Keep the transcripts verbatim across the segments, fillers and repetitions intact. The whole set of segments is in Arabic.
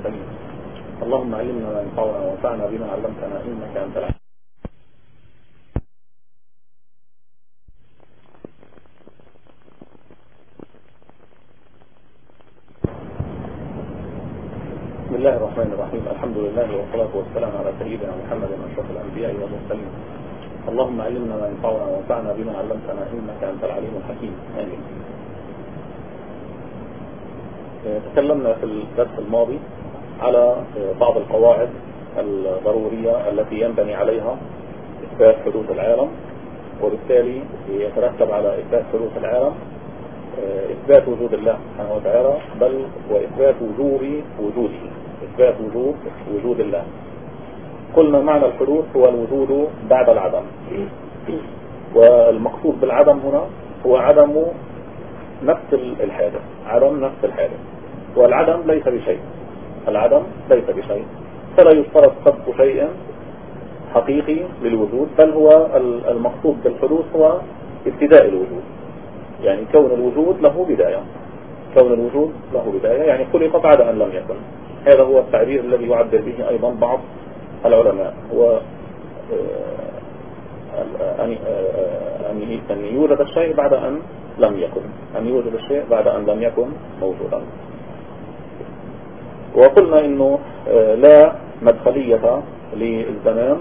المرسلين. اللهم علمنا ما ينفعنا وانفعنا بما علمتنا إنك أنت العليم. بسم الله الرحمن الرحيم. الحمد لله والصلاة والسلام على سيدنا محمد أشرف الأنبياء والمرسلين. اللهم علمنا ما ينفعنا وانفعنا بما علمتنا إنك أنت العليم الحكيم. آمين. تكلمنا في الدرس الماضي على بعض القواعد الضرورية التي ينبني عليها إثبات حدوث العالم، وبالتالي يترتب على إثبات حدوث العالم إثبات وجود الله سبحانه وتعالى، بل وإثبات وجوب وجوده، إثبات وجوب وجود الله. قلنا معنى الحدوث هو الوجود بعد العدم، والمقصود بالعدم هنا هو عدم نفس الحادث، عدم نفس الحادث، والعدم ليس بشيء، العدم ليس بشيء، فلا يشترط سبق شيء حقيقي للوجود، بل هو المقصود بالحدوث هو ابتداء الوجود، يعني كون الوجود له بداية، كون الوجود له بداية يعني خلق بعد أن لم يكن. هذا هو التعبير الذي يعبر به أيضا بعض العلماء، هو أن يوجد الشيء بعد أن لم يكن، أن يوجد الشيء بعد أن لم يكن موجودا. وقلنا إنه لا مدخلية للزمان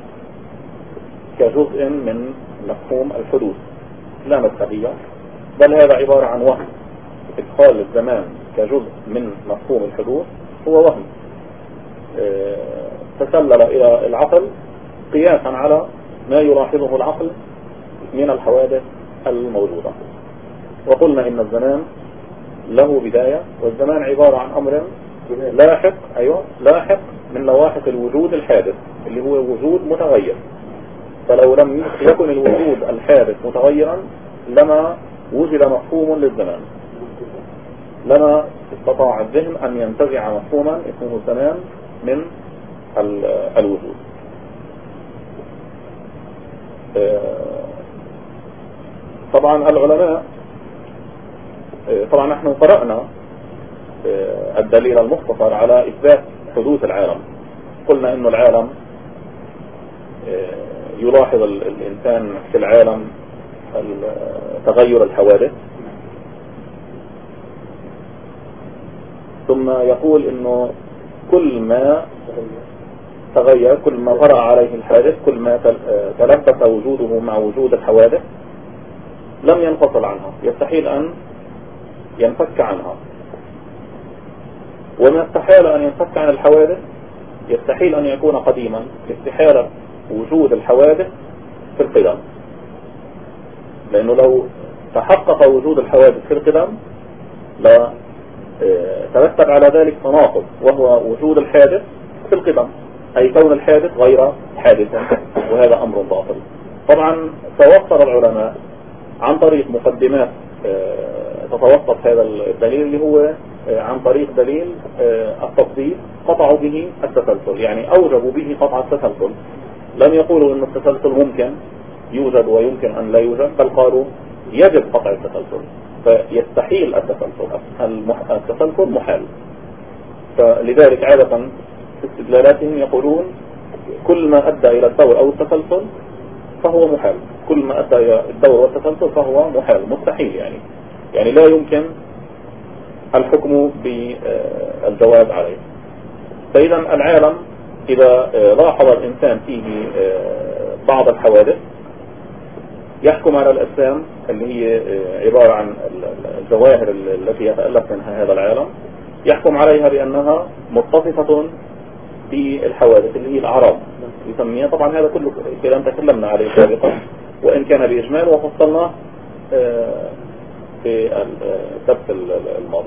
كجزء من مفهوم الحدوث، لا مدخلية، بل هذا عبارة عن وهم. إدخال الزمان كجزء من مفهوم الحدوث هو وهم تسلل إلى العقل قياسا على ما يلاحظه العقل من الحوادث الموجودة. وقلنا إن الزمان له بداية، والزمان عبارة عن أمر لاحق، أيوة لاحق من لواحق الوجود الحادث اللي هو وجود متغير. فلو لم يكن الوجود الحادث متغيرا لما وجد مفهوم للزمان، لما استطاع الذهن أن ينتزع مفهوما اسمه الزمان من الوجود. طبعا العلماء، طبعا نحن قرأنا الدليل المختصر على إثبات حدوث العالم. قلنا إنه العالم يلاحظ الإنسان في العالم تغير الحوادث، ثم يقول إنه كل ما تغير، كل ما طرأ عليه الحادث، كل ما تلبس وجوده مع وجود الحوادث لم ينفصل عنها، يستحيل أن ينفك عنها. وما استحال أن ينفك عن الحوادث يستحيل أن يكون قديما، استحالة وجود الحوادث في القدم، لأنه لو تحقق وجود الحوادث في القدم لا ترتب على ذلك تناقض، وهو وجود الحادث في القدم، أي كون الحادث غير حادثا، وهذا أمر باطل. طبعا توصل العلماء عن طريق مقدمات تتوسط هذا الدليل اللي هو عن طريق دليل التفضيل، قطعوا به التسلسل، يعني أوجبوا به قطع التسلسل. لم يقولوا أن التسلسل ممكن يوجد ويمكن أن لا يوجد، بل قالوا يجب قطع التسلسل، فيستحيل التسلسل، التسلسل محال. فلذلك عادة في استدلالاتهم يقولون كل ما أدى إلى الدور أو التسلسل فهو محال، كل ما أدى إلى الدور والتسلسل فهو محال، مستحيل يعني يعني لا يمكن الحكم بالجواز عليه. فإذا العالم إذا لاحظ الإنسان فيه بعض الحوادث يحكم على الأجسام اللي هي عبارة عن الظواهر التي يتألف منها هذا العالم، يحكم عليها بأنها متصفة بالحوادث اللي هي الأعراض يسميها. طبعا هذا كله كلام تكلمنا عليه سابقا، وإن كان بإجمال وفصلناه في الدرس الماضي.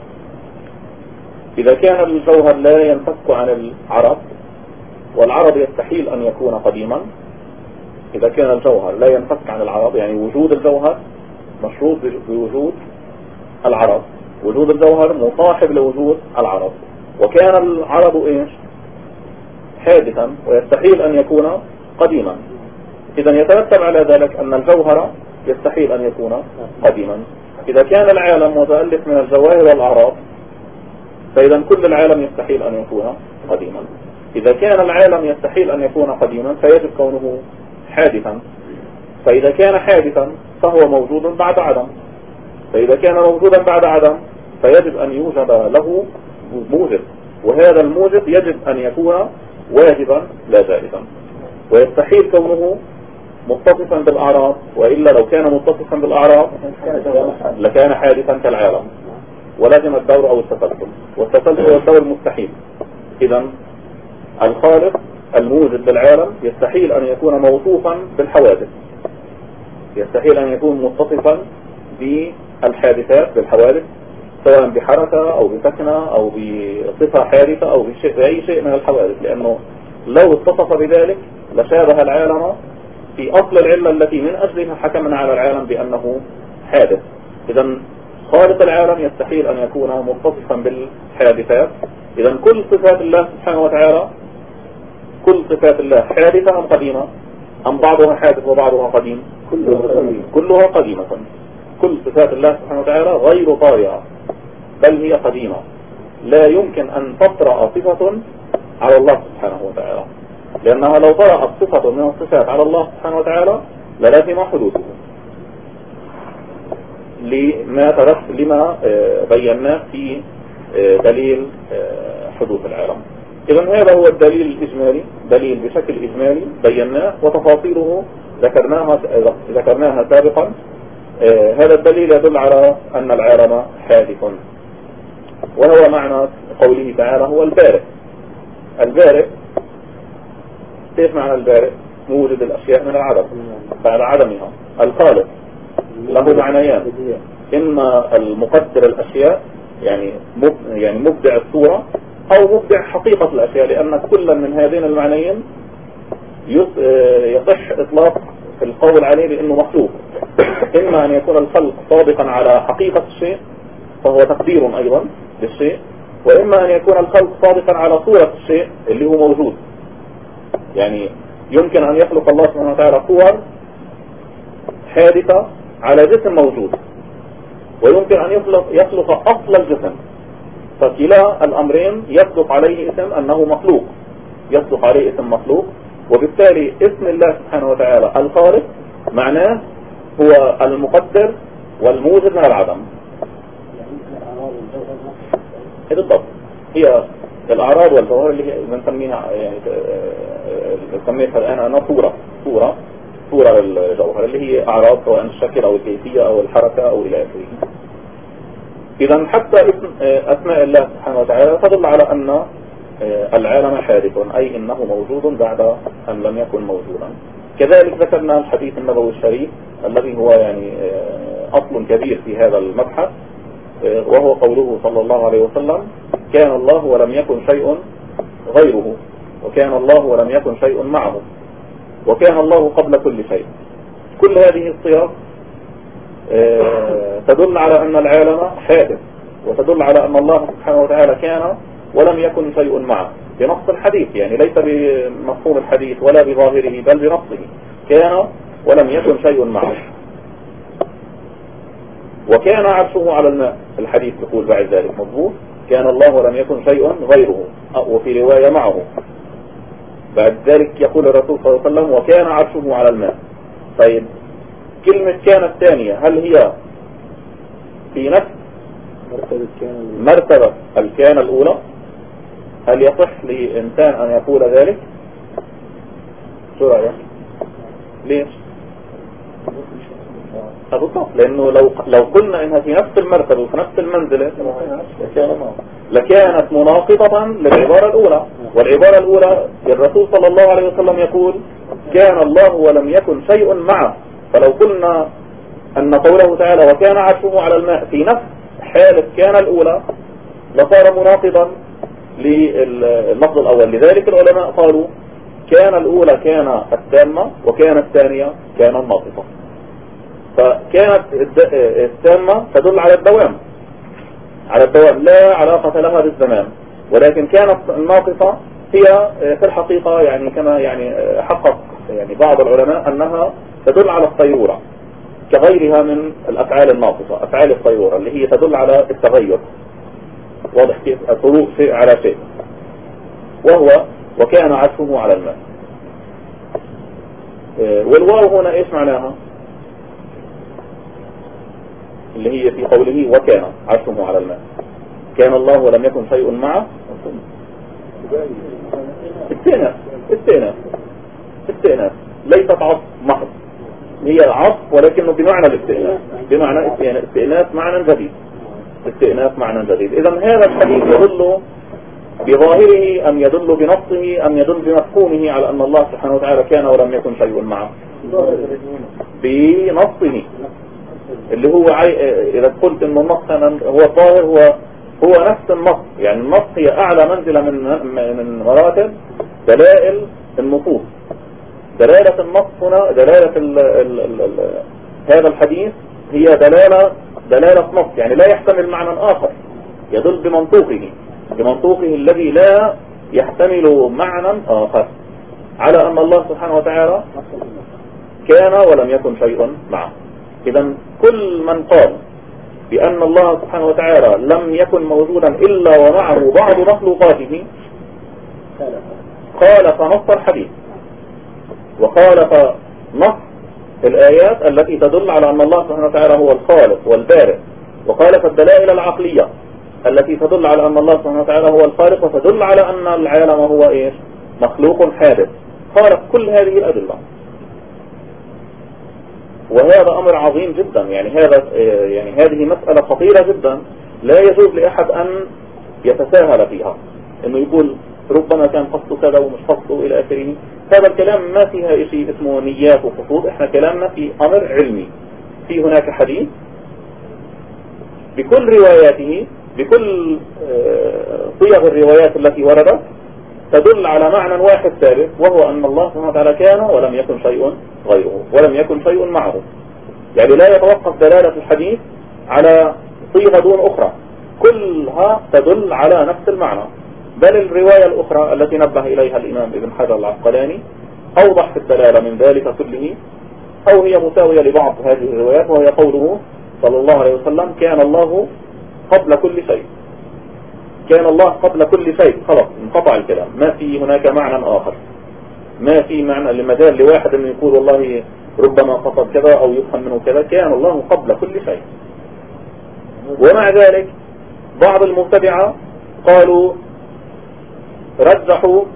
إذا كان الجوهر لا ينفك عن العرض، والعرض يستحيل أن يكون قديما، إذا كان الجوهر لا ينفك عن العرض يعني وجود الجوهر مشروط بوجود العرض، وجود الجوهر مصاحب لوجود العرض، وكان العرض إيش حادثا ويستحيل أن يكون قديما، إذا يترتب على ذلك أن الجوهر يستحيل أن يكون قديما. إذا كان العالم متألف من الجواهر والأعراض فإذا كل العالم يستحيل أن يكون قديما. إذا كان العالم يستحيل أن يكون قديما فيجب كونه حادثا، فإذا كان حادثا فهو موجود بعد عدم، فإذا كان موجودا بعد عدم فيجب أن يوجد له موجب، وهذا الموجب يجب أن يكون واجبا لا جائزا. ويستحيل كونه متصفا بالأعراض، وإلا لو كان متصفا بالأعراض لكان حادثا كالعالم ولازم الدور أو التسلسل، والتسلسل هو الدور المستحيل. إذا الخالق الموجد للعالم يستحيل أن يكون موصوفا بالحوادث، يستحيل أن يكون متصفا بالحادثات بالحوادث، سواء بحركة أو بسكنة أو بصفة حادثة أو بشيء بأي شيء من الحوادث، لأنه لو اتصف بذلك لشابه العالم في أصل العلة التي من أجلها حكمنا على العالم بأنه حادث. إذا خالق العالم يستحيل أن يكون متصفا بالحادثات. إذا كل صفات الله سبحانه وتعالى، كل صفات الله حادثة أم قديمة أم بعضها حادث وبعضها قديم؟ كلها قديمة. كل صفات الله سبحانه وتعالى غير طارئة بل هي قديمة، لا يمكن أن تطرأ صفة على الله سبحانه وتعالى، لأنها لو طرأت صفة من الصفات على الله سبحانه وتعالى للازم حدوثه لما ترك لما بيناه في دليل حدوث العالم. إذن هذا هو الدليل الإجمالي، دليل بشكل إجمالي بيناه وتفاصيله ذكرناها ذكرناها سابقا. هذا الدليل يدل على أن العالم حادث، وهو معنى قوله تعالى هو البارئ. البارئ كيف معنى البارئ؟ موجد الأشياء من العدم بعد عدمها. الخالق له معنيان، إما المقدر الأشياء يعني يعني مبدع الصورة، أو مبدع حقيقة الأشياء، لأن كل من هذين المعنيين يصح إطلاق في القول عليه بأنه مخلوق. إما أن يكون الخلق صادقا على حقيقة الشيء فهو تقدير أيضا للشيء، وإما أن يكون الخلق صادقا على صورة الشيء اللي هو موجود. يعني يمكن أن يخلق الله سبحانه وتعالى صور حادثة على جسم موجود، ويمكن أن يخلق, يخلق أصل الجسم، فكلا الأمرين يصدق عليه اسم أنه مخلوق، يصدق عليه اسم مخلوق. وبالتالي اسم الله سبحانه وتعالى الخالق معناه هو المقدر والموجد من العدم. بالضبط، هي الأعراض والجوهر اللي بنسميها يعني بنسميها الآن أنا صورة صورة صورة للجوهر اللي هي أعراض سواء الشكل أو الكيفية أو الحركة أو إلى آخره. إذا حتى اسم أسماء الله سبحانه وتعالى تدل على أن العالم حادث، أي إنه موجود بعد أن لم يكن موجودا. كذلك ذكرنا الحديث النبوي الشريف الذي هو يعني أصل كبير في هذا المبحث، وهو قوله صلى الله عليه وسلم: كان الله ولم يكن شيء غيره، وكان الله ولم يكن شيء معه، وكان الله قبل كل شيء. كل هذه الصيغ تدل على أن العالم حادث، وتدل على أن الله سبحانه وتعالى كان ولم يكن شيء معه بنص الحديث، يعني ليس بمفهوم الحديث ولا بظاهره بل بنصه، كان ولم يكن شيء معه. وكان عرشه على الماء، الحديث يقول بعد ذلك مضبوط، كان الله ولم يكن شيء غيره، وفي رواية معه. بعد ذلك يقول الرسول صلى الله عليه وسلم: وكان عرشه على الماء. طيب كلمة كان الثانية هل هي في نفس مرتبة الكان الأولى؟ هل يصح لإنسان أن يقول ذلك؟ شو رأيك؟ ليش؟ بالضبط، لأنه لو لو قلنا إنها في نفس المرتبة وفي نفس المنزلة لكانت مناقضة للعبارة الأولى. والعبارة الأولى الرسول صلى الله عليه وسلم يقول: كان الله ولم يكن شيء معه. فلو قلنا أن قوله تعالى وكان عرشه على الماء في نفس حالة كان الأولى لصار مناقضا لللفظ الأول. لذلك العلماء قالوا كان الأولى كان التامة، وكان الثانية كان الناقصة. فكانت التامة تدل على الدوام على الدوام لا علاقة لها بالزمان، ولكن كانت الناقصة هي في الحقيقة يعني كما يعني حقق يعني بعض العلماء أنها تدل على الصيرورة كغيرها من الأفعال الناقصة. أفعال الصيرورة اللي هي تدل على التغير، واضح كيف طروق شيء على شيء. وهو وكان عرشه على الماء. والواو هنا ايش معناها؟ اللي هي في قوله وكان عرشه على الماء. كان الله ولم يكن شيء معه. استئناف استئناف استئناف ليست عطف محض، هي عطف ولكنه بمعنى الاستئناف، بمعنى استئناف معنى جديد، استئناف معنى جديد. اذا هذا الحديث يدل بظاهره ام يدل بنصه ام يدل بمفهومه على ان الله سبحانه وتعالى كان ولم يكن شيء معه؟ بنصه، اللي هو عي... اذا قلت ان النص هو الظاهر هو هو نفس النص، يعني النص هي اعلى منزلة من من مراتب دلائل النصوص. دلالة النص هنا دلالة ال ال ال ال هذا الحديث هي دلالة دلالة نص، يعني لا يحتمل معنى آخر، يدل بمنطوقه بمنطوقه الذي لا يحتمل معنى آخر على أن الله سبحانه وتعالى كان ولم يكن شيء معه. إذا كل من قال بأن الله سبحانه وتعالى لم يكن موجودا إلا ومعه بعض مخلوقاته خالف نص الحديث وخالف نص الآيات التي تدل على أن الله سبحانه وتعالى هو الخالق والبارئ، وخالف الدلائل العقلية التي تدل على أن الله سبحانه وتعالى هو الخالق وتدل على أن العالم هو إيش؟ مخلوق حادث. خالف كل هذه الأدلة، وهذا أمر عظيم جدا. يعني هذا يعني هذه مسألة خطيرة جدا، لا يجوز لأحد أن يتساهل فيها، إنه يقول ربما كان قصده كذا ومش قصده إلى آخره. هذا الكلام ما فيها شيء اسمه نيات وخطوط، احنا كلامنا في أمر علمي. في هناك حديث بكل رواياته بكل صيغ الروايات التي وردت تدل على معنى واحد ثابت، وهو أن الله سبحانه وتعالى كان ولم يكن شيء غيره ولم يكن شيء معه. يعني لا يتوقف دلالة الحديث على صيغة دون أخرى، كلها تدل على نفس المعنى. بل الرواية الأخرى التي نبه إليها الإمام ابن حجر العسقلاني أوضح في الدلالة من ذلك كله، أو هي مساوية لبعض هذه الروايات، وهي قوله صلى الله عليه وسلم كان الله قبل كل شيء. كان الله قبل كل شيء، خلاص انقطع الكلام، ما في هناك معنى آخر، ما في معنى لمجال لواحد أن يقول والله ربما قصد كذا أو يفهم منه كذا. كان الله قبل كل شيء. ومع ذلك بعض المبتدعة قالوا رجحوا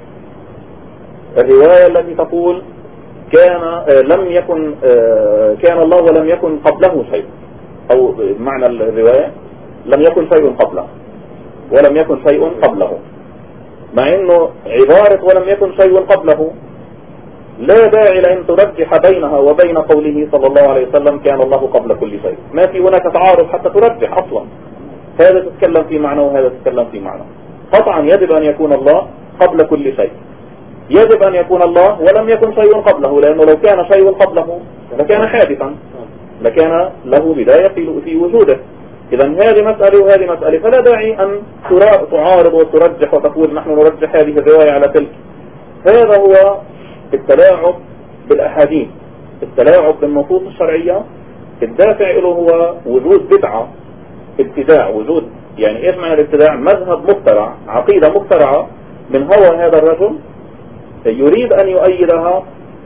الرواية التي تقول كان آه لم يكن آه كان الله ولم يكن قبله شيء، أو معنى الرواية لم يكن شيء قبله ولم يكن شيء قبله، مع انه عبارة ولم يكن شيء قبله لا داعي لأن ترجح بينها وبين قوله صلى الله عليه وسلم كان الله قبل كل شيء. ما في هناك تعارض حتى ترجح أصلا، هذا تتكلم في معنى وهذا تتكلم في معنى. قطعا يجب أن يكون الله قبل كل شيء، يجب أن يكون الله ولم يكن شيء قبله، لأنه لو كان شيء قبله لكان حادثا، لكان له بداية في وجوده. إذا هذه مسألة وهذه مسألة، فلا داعي أن تعارض وترجح وتقول نحن نرجح هذه الرواية على تلك. هذا هو التلاعب بالأحاديث، التلاعب بالنصوص الشرعية. الدافع له هو وجود بدعة، ابتداع، وجود يعني ايش معنى الابتداع؟ مذهب مخترع، عقيدة مخترعة من هوى هذا الرجل يريد أن يؤيدها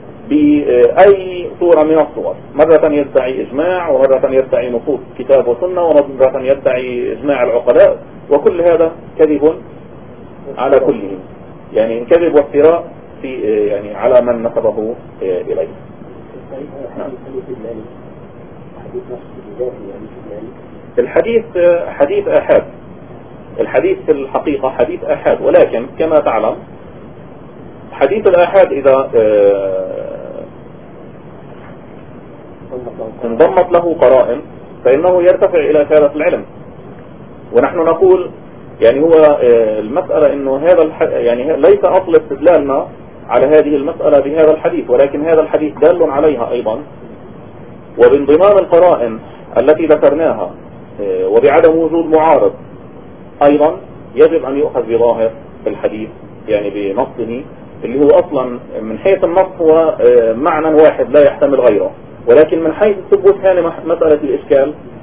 بأي صورة من الصور. مرة يدعي إجماع، ومرة يدعي نصوص كتاب وسنة، ومرة يدعي إجماع العقلاء، وكل هذا كذب على كله، يعني كذب وافتراء في يعني على من نسبه إليه. الحديث حديث آحاد، الحديث في الحقيقة حديث آحاد، ولكن كما تعلم حديث الآحاد إذا انضمت له قرائن فإنه يرتفع إلى شارة العلم. ونحن نقول يعني هو المسألة إنه هذا الح... يعني ليس أصل استدلالنا على هذه المسألة بهذا الحديث، ولكن هذا الحديث دال عليها أيضا، وبانضمام القرائن التي ذكرناها وبعدم وجود معارض أيضا يجب أن يؤخذ بظاهر الحديث، يعني بنصه اللي هو أصلا من حيث النص هو معنى واحد لا يحتمل غيره، ولكن من حيث الثبوت كان مسألة الإشكال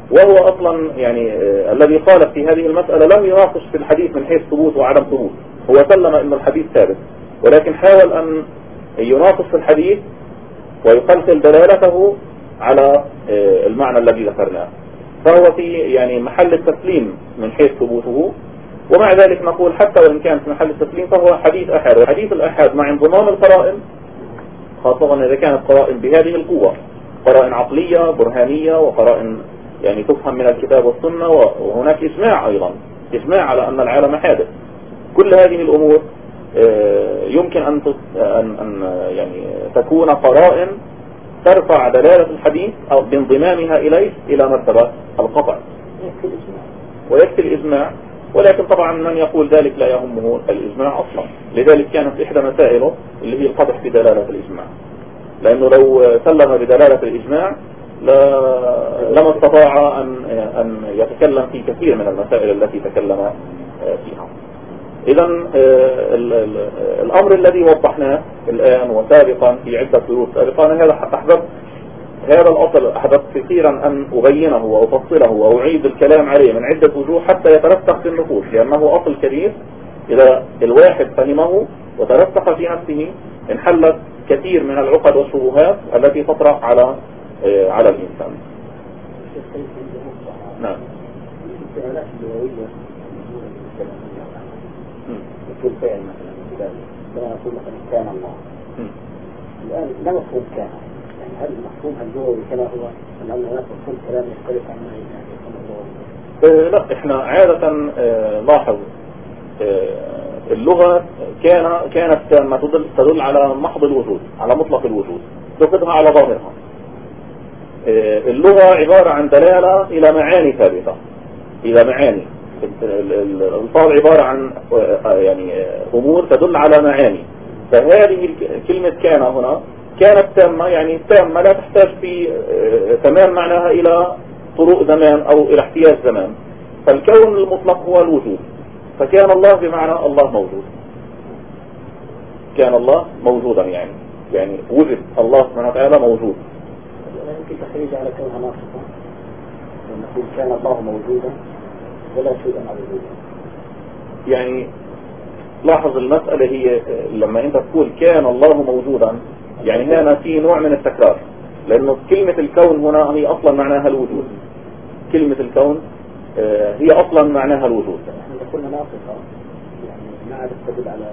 وهو أصلا يعني آه الذي قال في هذه المسألة لم يناقش في الحديث من حيث ثبوت وعدم ثبوت، هو سلم أن الحديث ثابت، ولكن حاول أن يناقش في الحديث ويقلل دلالته على آه المعنى الذي ذكرناه، فهو في يعني محل التسليم من حيث ثبوته. ومع ذلك نقول حتى وإن كان في محل التسليم فهو حديث أحد، وحديث الأحد مع انضمام القرائن، خاصة إذا كانت قرائن بهذه القوة، قرائن عقلية برهانية وقرائن يعني تفهم من الكتاب والسنة، وهناك إجماع أيضا، إجماع على أن العالم حادث. كل هذه الأمور يمكن أن أن يعني تكون قرائن ترفع دلالة الحديث أو بانضمامها إليه إلى مرتبة القطع، ويكفي الإجماع. ولكن طبعا من يقول ذلك لا يهمه الإجماع أصلا، لذلك كانت إحدى مسائله اللي هي القدح في دلالة الإجماع، لأنه لو سلم بدلالة الإجماع لما استطاع أن أن يتكلم في كثير من المسائل التي تكلم فيها. إذا الأمر الذي وضحناه الآن وسابقا في عدة دروس سابقا، هذا أحببت هذا الأصل أحببت كثيرا أن أبينه وأفصله وأعيد الكلام عليه من عدة وجوه حتى يترسخ في النفوس، لأنه أصل كبير إذا الواحد فهمه وترسخ في نفسه انحلت كثير من العقد والشبهات التي تطرح على على الإنسان. نعم. مثل فعل مثلا كما نقول مثلا كان الله، الآن لا مفهوم كان، يعني هل المفهوم اللغوي كما هو أن الله مفهوم كلام يختلف عن ما يعني لا، احنا عادة لاحظ اللغة كان كانت تامة تدل, تدل على محض الوجود، على مطلق الوجود، تأخذها على ظاهرها. اللغة عبارة عن دلالة إلى معاني ثابتة، إلى معاني. الألفاظ عبارة عن يعني أمور تدل على معاني، فهذه كلمة كان هنا كانت تامة، يعني تامة لا تحتاج في تمام معناها إلى طروق زمان أو إلى احتياج زمان. فالكون المطلق هو الوجود، فكان الله بمعنى الله موجود، كان الله موجودا، يعني يعني وجد الله سبحانه وتعالى موجود. يمكن تخريج على كونها ناقصة، ونقول كان الله موجودا ولا شيء موجودا. يعني لاحظ المسألة هي لما انت تقول كان الله موجودا، يعني هنا في نوع من التكرار، لأنه كلمة الكون هنا هي أصلا معناها الوجود. كلمة الكون هي أصلا معناها الوجود. احنا قلنا ناقصة، يعني ما عادت تدل على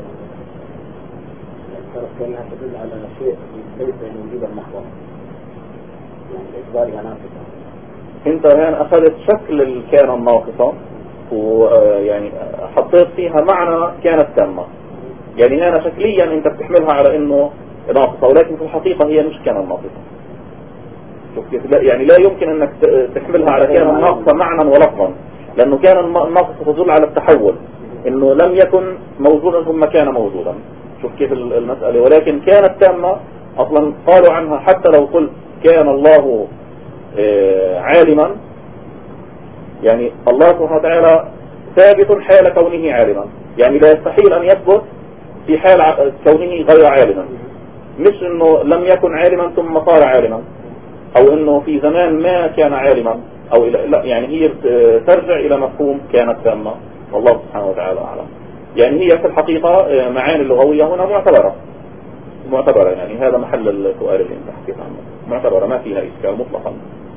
يعني كانها تدل على شيء ليس موجودا محضا، يعني باعتبارها ناقصة. انت الآن أخذت شكل الكان الناقصة ويعني حطيت فيها معنى كانت تامة، يعني هنا شكليا انت بتحملها على انه ناقصة، ولكن في الحقيقة هي مش كان ناقصة. شوف كيف؟ يعني لا يمكن انك تحملها على كان ناقصة معنى ولفظا، لانه كان الناقصة تدل على التحول، انه لم يكن موجودا ثم كان موجودا. شوف كيف المسألة. ولكن كانت تامة اصلا قالوا عنها حتى لو قلت كان الله عالما، يعني الله سبحانه وتعالى ثابت حال كونه عالما، يعني لا يستحيل أن يثبت في حال كونه غير عالما، مش انه لم يكن عالما ثم صار عالما، او انه في زمان ما كان عالما، او لا، يعني هي ترجع الى مفهوم كانت تامة، والله سبحانه وتعالى اعلم. يعني هي في الحقيقة معاني اللغوية هنا معتبرة معتبرة يعني هذا محل السؤال اللي انت حكيت عنه، معتبرة ما فيها إشكال مطلقا.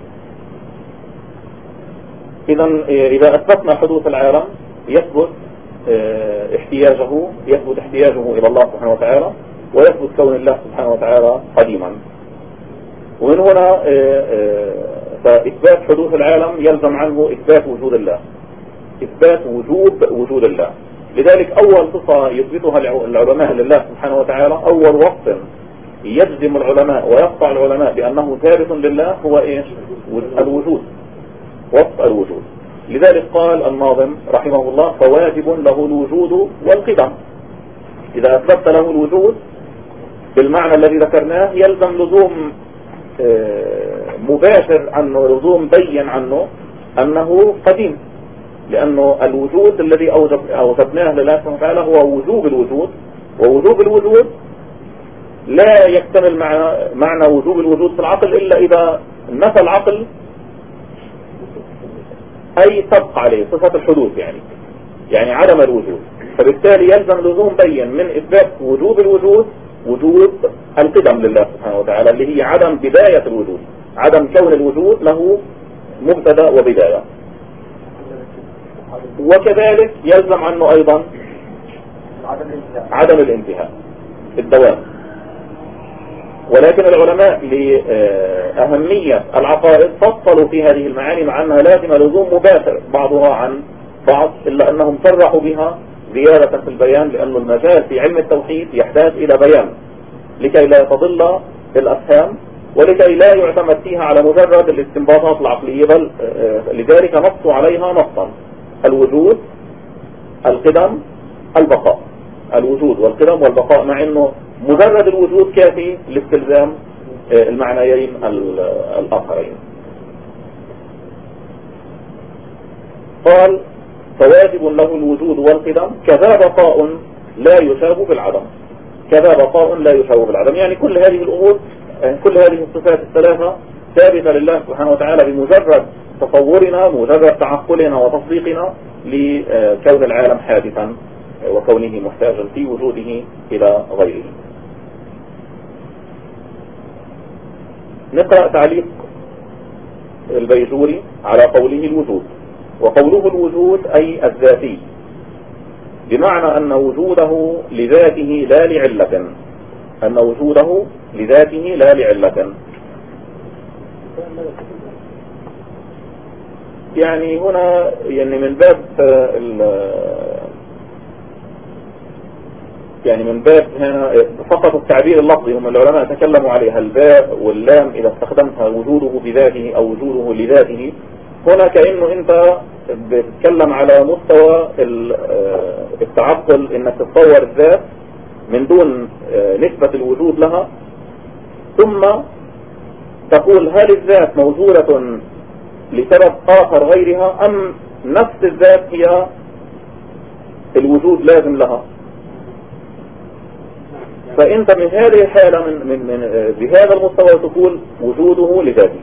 إذا إذا أثبتنا حدوث العالم يثبت احتياجه يثبت احتياجه إلى الله سبحانه وتعالى، ويثبت كون الله سبحانه وتعالى قديما. ومن هنا فإثبات حدوث العالم يلزم عنه إثبات وجود الله، إثبات وجوب وجود الله. لذلك أول صفة يثبتها العلماء لله سبحانه وتعالى، أول وصف يجزم العلماء ويقطع العلماء بأنه ثابت لله هو إيش؟ الوجود، وصف الوجود. لذلك قال الناظم رحمه الله فواجب له الوجود والقدم. إذا أثبت له الوجود بالمعنى الذي ذكرناه يلزم لزوم مباشر عنه، لزوم بين عنه أنه قديم، لأنه الوجود الذي أوجب أوجبناه لله سبحانه وتعالى هو وجوب الوجود، ووجوب الوجود لا يكتمل معنى, معنى وجوب الوجود في العقل إلا إذا نفى العقل أي تبقى عليه صفة الحدوث يعني يعني عدم الوجود. فبالتالي يلزم لزوم بين من إثبات وجوب الوجود وجود القدم لله سبحانه وتعالى اللي هي عدم بداية الوجود، عدم كون الوجود له مبتدا وبداية. وكذلك يلزم عنه أيضا عدم الانتهاء الدوام. ولكن العلماء لأهمية العقائد فصلوا في هذه المعاني مع أنها لازم لزوم مباشر بعضها عن بعض، إلا أنهم صرحوا بها زيادة في البيان، لأن المجال في علم التوحيد يحتاج إلى بيان لكي لا تضل الأفهام ولكي لا يعتمد فيها على مجرد الاستنباطات العقلية، بل لذلك نصوا عليها نصا: الوجود، القدم، البقاء. الوجود والقدم والبقاء، مع أنه مجرد الوجود كافي لاستلزام المعنيين الآخرين. قال: فواجب له الوجود والقدم كذا بقاء لا يشاب بالعدم. كذا بقاء لا يشاب بالعدم، يعني كل هذه الأمور، كل هذه الصفات الثلاثة ثابتة لله سبحانه وتعالى بمجرد تصورنا، مجرد تعقلنا وتصديقنا لكون العالم حادثا وكونه محتاجا في وجوده إلى غيره. نقرأ تعليق البيجوري على قوله الوجود. وقوله الوجود أي الذاتي، بمعنى أن وجوده لذاته لا لعلة، أن وجوده لذاته لا لعلة. يعني هنا يعني من باب يعني من باب هنا فقط التعبير اللفظي، هم العلماء تكلموا عليها الباء واللام إذا استخدمتها وجوده بذاته أو وجوده لذاته. هنا كأنه أنت بتتكلم على مستوى التعقل، إنك تتصور الذات من دون نسبة الوجود لها، ثم تقول هل الذات موجودة لسبب آخر غيرها أم نفس الذات هي الوجود لازم لها. فأنت من هذه الحالة من, من, من بهذا المستوى تقول وجوده لذاته،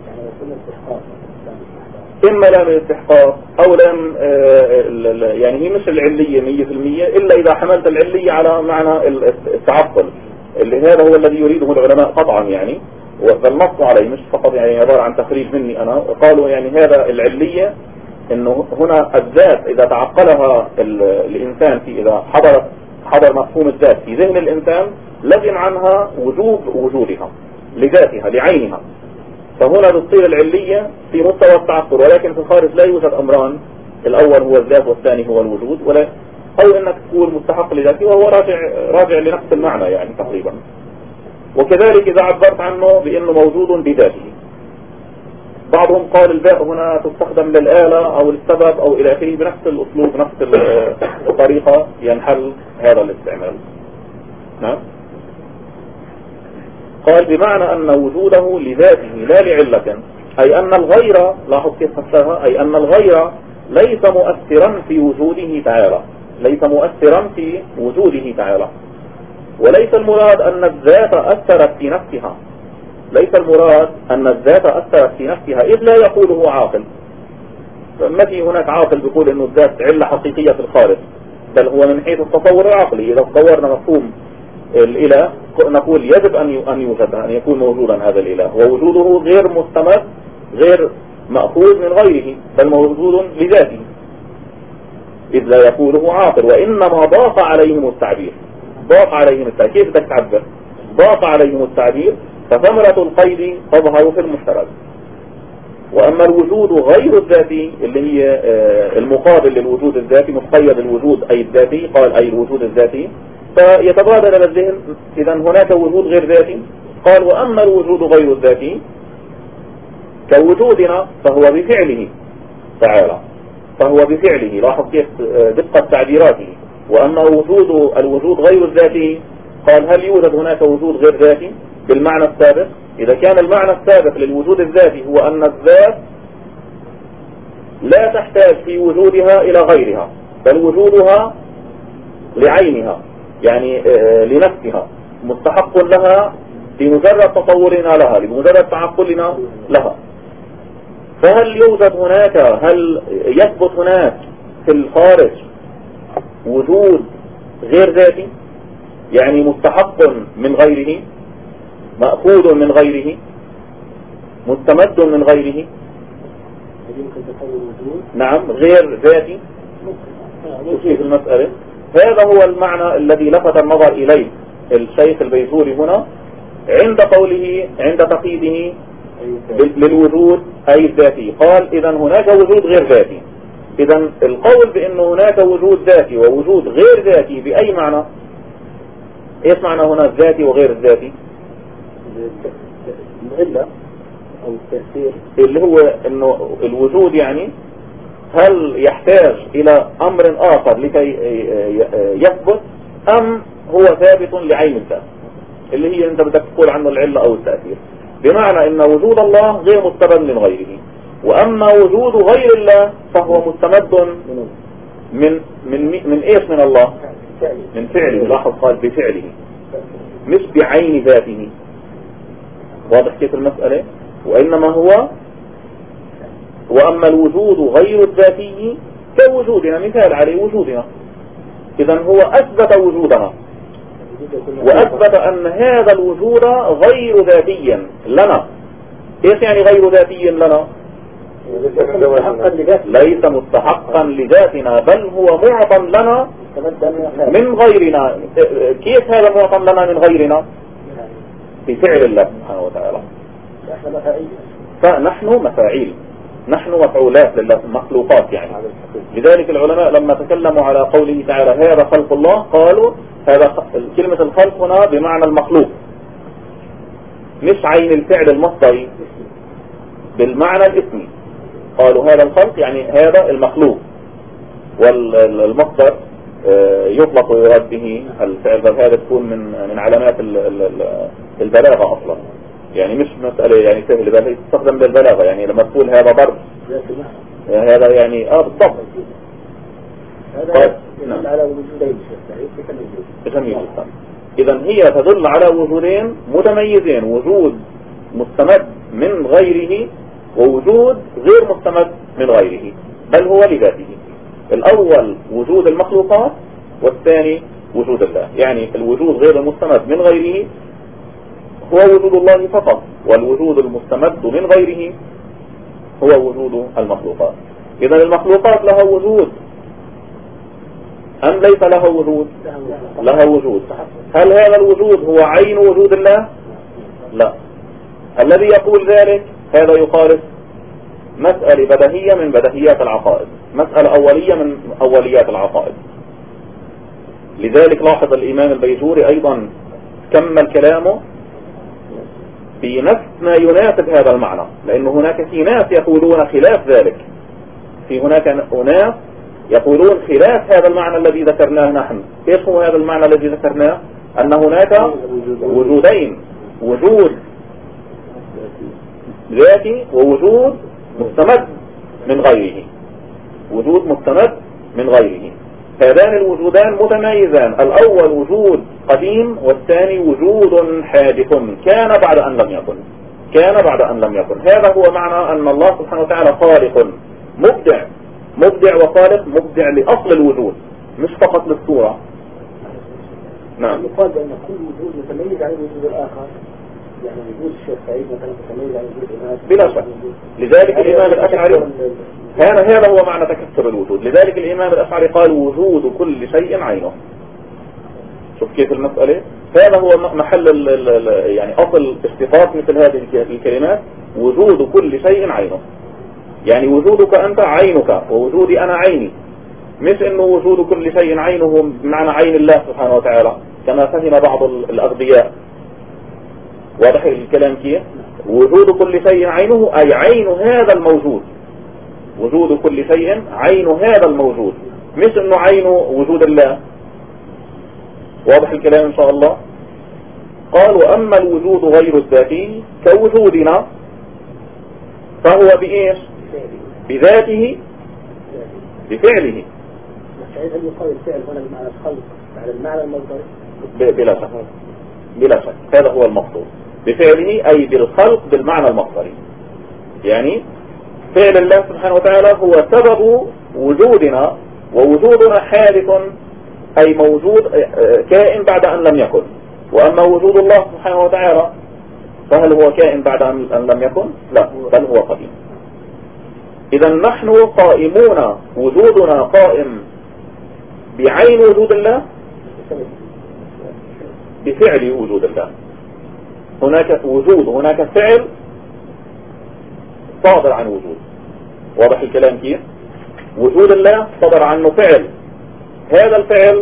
إما لام الاستحقاق أو لام يعني هي مش العلية مية في المية، إلا إذا حملت العلية على معنى التعقل اللي هذا هو الذي يريده العلماء قطعا يعني، والنص عليه مش فقط يعني عبارة عن تخريج مني أنا. قالوا يعني هذا العلية إنه هنا الذات إذا تعقلها الإنسان في إذا حضرت حضر مفهوم الذات في ذهن الإنسان لزم عنها وجوب وجودها لذاتها لعينها، فهنا بتصير العلية في مستوى التعقل. ولكن في الخارج لا يوجد أمران، الأول هو الذات والثاني هو الوجود، ولا أو إنك تكون مستحق لذاته وهو راجع راجع لنفس المعنى يعني تقريبا. وكذلك إذا عبرت عنه بأنه موجود بذاته، بعضهم قال الباء هنا تستخدم للآلة أو للسبب أو إلى آخره بنفس الأسلوب نفس الطريقة ينحل هذا الاستعمال. نعم. قال بمعنى أن وجوده لذاته لا لعلة، أي أن الغير، لاحظ كيف فسرها، أي أن الغير ليس مؤثرا في وجوده تعالى، ليس مؤثرا في وجوده تعالى. وليس المراد أن الذات أثرت في نفسها، ليس المراد أن الذات أثرت في نفسها إذ لا يقوله عاقل. ما في هناك عاقل بيقول أنه الذات علة حقيقية في الخارج، بل هو من حيث التصور العقلي. إذا تصورنا مفهوم الإله نقول يجب أن يوجد، أن يكون موجودا هذا الإله، ووجوده غير مستمر غير مأخوذ من غيره، بل موجود لذاته إذ لا يقوله عاقل. وإنما ضاق عليهم التعبير، ضاق عليهم التعبير، كيف بدك تعبر؟ ضاق عليهم التعبير، فثمرة القيد تظهر في المشترك. وأما الوجود غير الذاتي اللي هي المقابل للوجود الذاتي، مقيد الوجود أي الذاتي، قال أي الوجود الذاتي، فيتبادر إلى الذهن إذا هناك وجود غير ذاتي. قال وأما الوجود غير الذاتي كوجودنا فهو بفعله تعالى، فهو بفعله. لاحظ كيف دقة تعبيراته. وأما وجود الوجود غير الذاتي قال هل يوجد هناك وجود غير ذاتي بالمعنى السابق؟ إذا كان المعنى السابق للوجود الذاتي هو أن الذات لا تحتاج في وجودها إلى غيرها، بل وجودها لعينها يعني لنفسها، مستحق لها بمجرد تصورنا لها، بمجرد تعقلنا لها. فهل يوجد هناك هل يثبت هناك في الخارج وجود غير ذاتي، يعني مستحق من غيره، مأخوذ من غيره، مستمد من غيره؟ نعم، غير ذاتي. في المسألة هذا هو المعنى الذي لفت النظر إليه الشيخ البيجوري هنا عند قوله عند تقييده للوجود أي الذاتي. قال إذا هناك وجود غير ذاتي. إذا القول بأن هناك وجود ذاتي ووجود غير ذاتي بأي معنى؟ إيش معنى هنا الذاتي وغير الذاتي؟ العلة أو التأثير اللي هو إنه الوجود يعني هل يحتاج إلى أمر آخر لكي يثبت أم هو ثابت لعين الذات اللي هي أنت بدك تقول عنه العلة أو التأثير، بمعنى أن وجود الله غير مستمد من غيره، وأما وجود غير الله فهو مستمد من من من إيش من الله؟ من فعله. لاحظ قال بفعله مش بعين ذاته. واضح كيف المسألة؟ وإنما هو وأما الوجود غير الذاتي كوجودنا، مثال عليه وجودنا. إذن هو أثبت وجودنا وأثبت أن هذا الوجود غير ذاتيا لنا. إيش يعني غير ذاتي لنا؟ ليس مستحقا لذاتنا بل هو معطى لنا من غيرنا. كيف هذا معطى لنا من غيرنا؟ بفعل الله سبحانه وتعالى. فنحن مفاعيل، نحن مفعولات لله، مخلوقات يعني. لذلك العلماء لما تكلموا على قوله تعالى هذا خلق الله قالوا هذا كلمة الخلق هنا بمعنى المخلوق، مش عين الفعل المصدري بالمعنى الاسمي. قالوا هذا الخلق يعني هذا المخلوق، والمصدر يطلق ويراد به الفعل، بل هذا تكون من من علامات البلاغة أصلا، يعني مش مسألة يعني سهلة، بل تستخدم للبلاغة. يعني لما تقول هذا ضرب هذا يعني اه بالضبط هذا يدل على وجودين متميزين. إذا هي تدل على وجودين متميزين، وجود مستمد من غيره ووجود غير مستمد من غيره بل هو لذاته. الأول وجود المخلوقات والثاني وجود الله. يعني الوجود غير المستمد من غيره هو وجود الله فقط، والوجود المستمد من غيره هو وجود المخلوقات. إذا المخلوقات لها وجود أم ليس لها وجود؟ لها وجود. هل هذا الوجود هو عين وجود الله؟ لا. الذي يقول ذلك هذا يخالف مسألة بديهية من بديهيات العقائد، مسألة أولية من أوليات العقائد. لذلك لاحظ الإمام البيجوري أيضا كمل كلامه بنفس ما يناسب هذا المعنى، لأن هناك في ناس يقولون خلاف ذلك. في هناك أناس يقولون خلاف هذا المعنى الذي ذكرناه نحن. إيش هو هذا المعنى الذي ذكرناه؟ أن هناك وجودين، وجود ذاتي ووجود مستمد من غيره، وجود مستمد من غيره. هذان الوجودان متميزان، الأول وجود قديم والثاني وجود حادث كان بعد أن لم يكن، كان بعد أن لم يكن. هذا هو معنى أن الله سبحانه وتعالى خالق مبدع، مبدع وخالق، مبدع لأصل الوجود مش فقط للصورة. نعم. يقال بأن كل وجود متميز عن الوجود الآخر، يعني وجود الشيخ سعيد مثلا متميز عن وجود الناس بلا شك. لذلك الإمام الأشعري هذا هذا هو معنى تكثر الوجود. لذلك الإمام الأشعري قال وجود كل شيء عينه. شوف كيف المسألة. هذا هو محل ال ال يعني أصل اشتقاق مثل هذه الكلمات، وجود كل شيء عينه. يعني وجودك أنت عينك ووجودي أنا عيني، مش إنه وجود كل شيء عينه بمعنى عين الله سبحانه وتعالى كما فهم بعض الأغبياء. واضح الكلام كيف؟ وجود كل شيء عينه أي عين هذا الموجود، وجود كل شيء عين هذا الموجود، مش إنه عين وجود الله. واضح الكلام إن شاء الله. قال وأما الوجود غير الذاتي كوجودنا فهو بإيش؟ بذاته بفعله. هل يقال الفعل هنا بمعنى الخلق على المعنى المصدري؟ بلا شك، بلا شك هذا هو المقصود. بفعله أي بالخلق بالمعنى المصدري. يعني فعل الله سبحانه وتعالى هو سبب وجودنا، ووجودنا حادث أي موجود كائن بعد أن لم يكن. وأما وجود الله سبحانه وتعالى فهل هو كائن بعد أن لم يكن؟ لا، بل هو قديم. إذا نحن قائمون، وجودنا قائم بعين وجود الله، بفعل وجود الله. هناك وجود، هناك فعل صادر عن وجود. واضح الكلام كيف؟ وجود الله صدر عنه فعل، هذا الفعل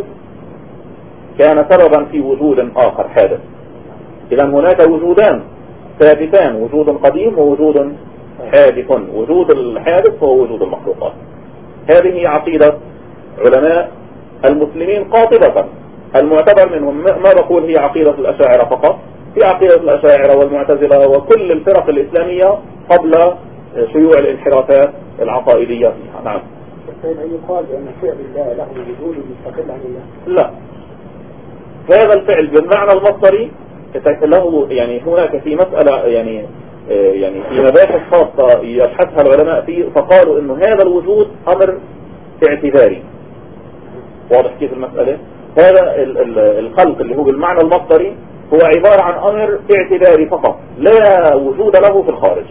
كان سببا في وجود آخر حادث. إذا هناك وجودان ثابتان، وجود قديم ووجود حادث. وجود الحادث هو وجود المخلوقات. هذه عقيدة علماء المسلمين قاطبة. المعتبر منهم، ما بقول هي عقيدة الأشاعرة فقط، في عقيدة الأشاعرة والمعتزلة وكل الفرق الإسلامية قبل شيوع الانحرافات العقائدية فيها. نعم. هل يقال بأن فعل الله له وجود مستقل عن الله؟ لا، هذا الفعل بالمعنى المصدري له، يعني هناك في مسألة يعني يعني في مباحث خاصة يبحثها العلماء فيه، فقالوا إنه هذا الوجود أمر اعتباري. واضح كيف المسألة؟ هذا الخلق اللي هو بالمعنى المصدري هو عبارة عن أمر اعتباري فقط، لا وجود له في الخارج.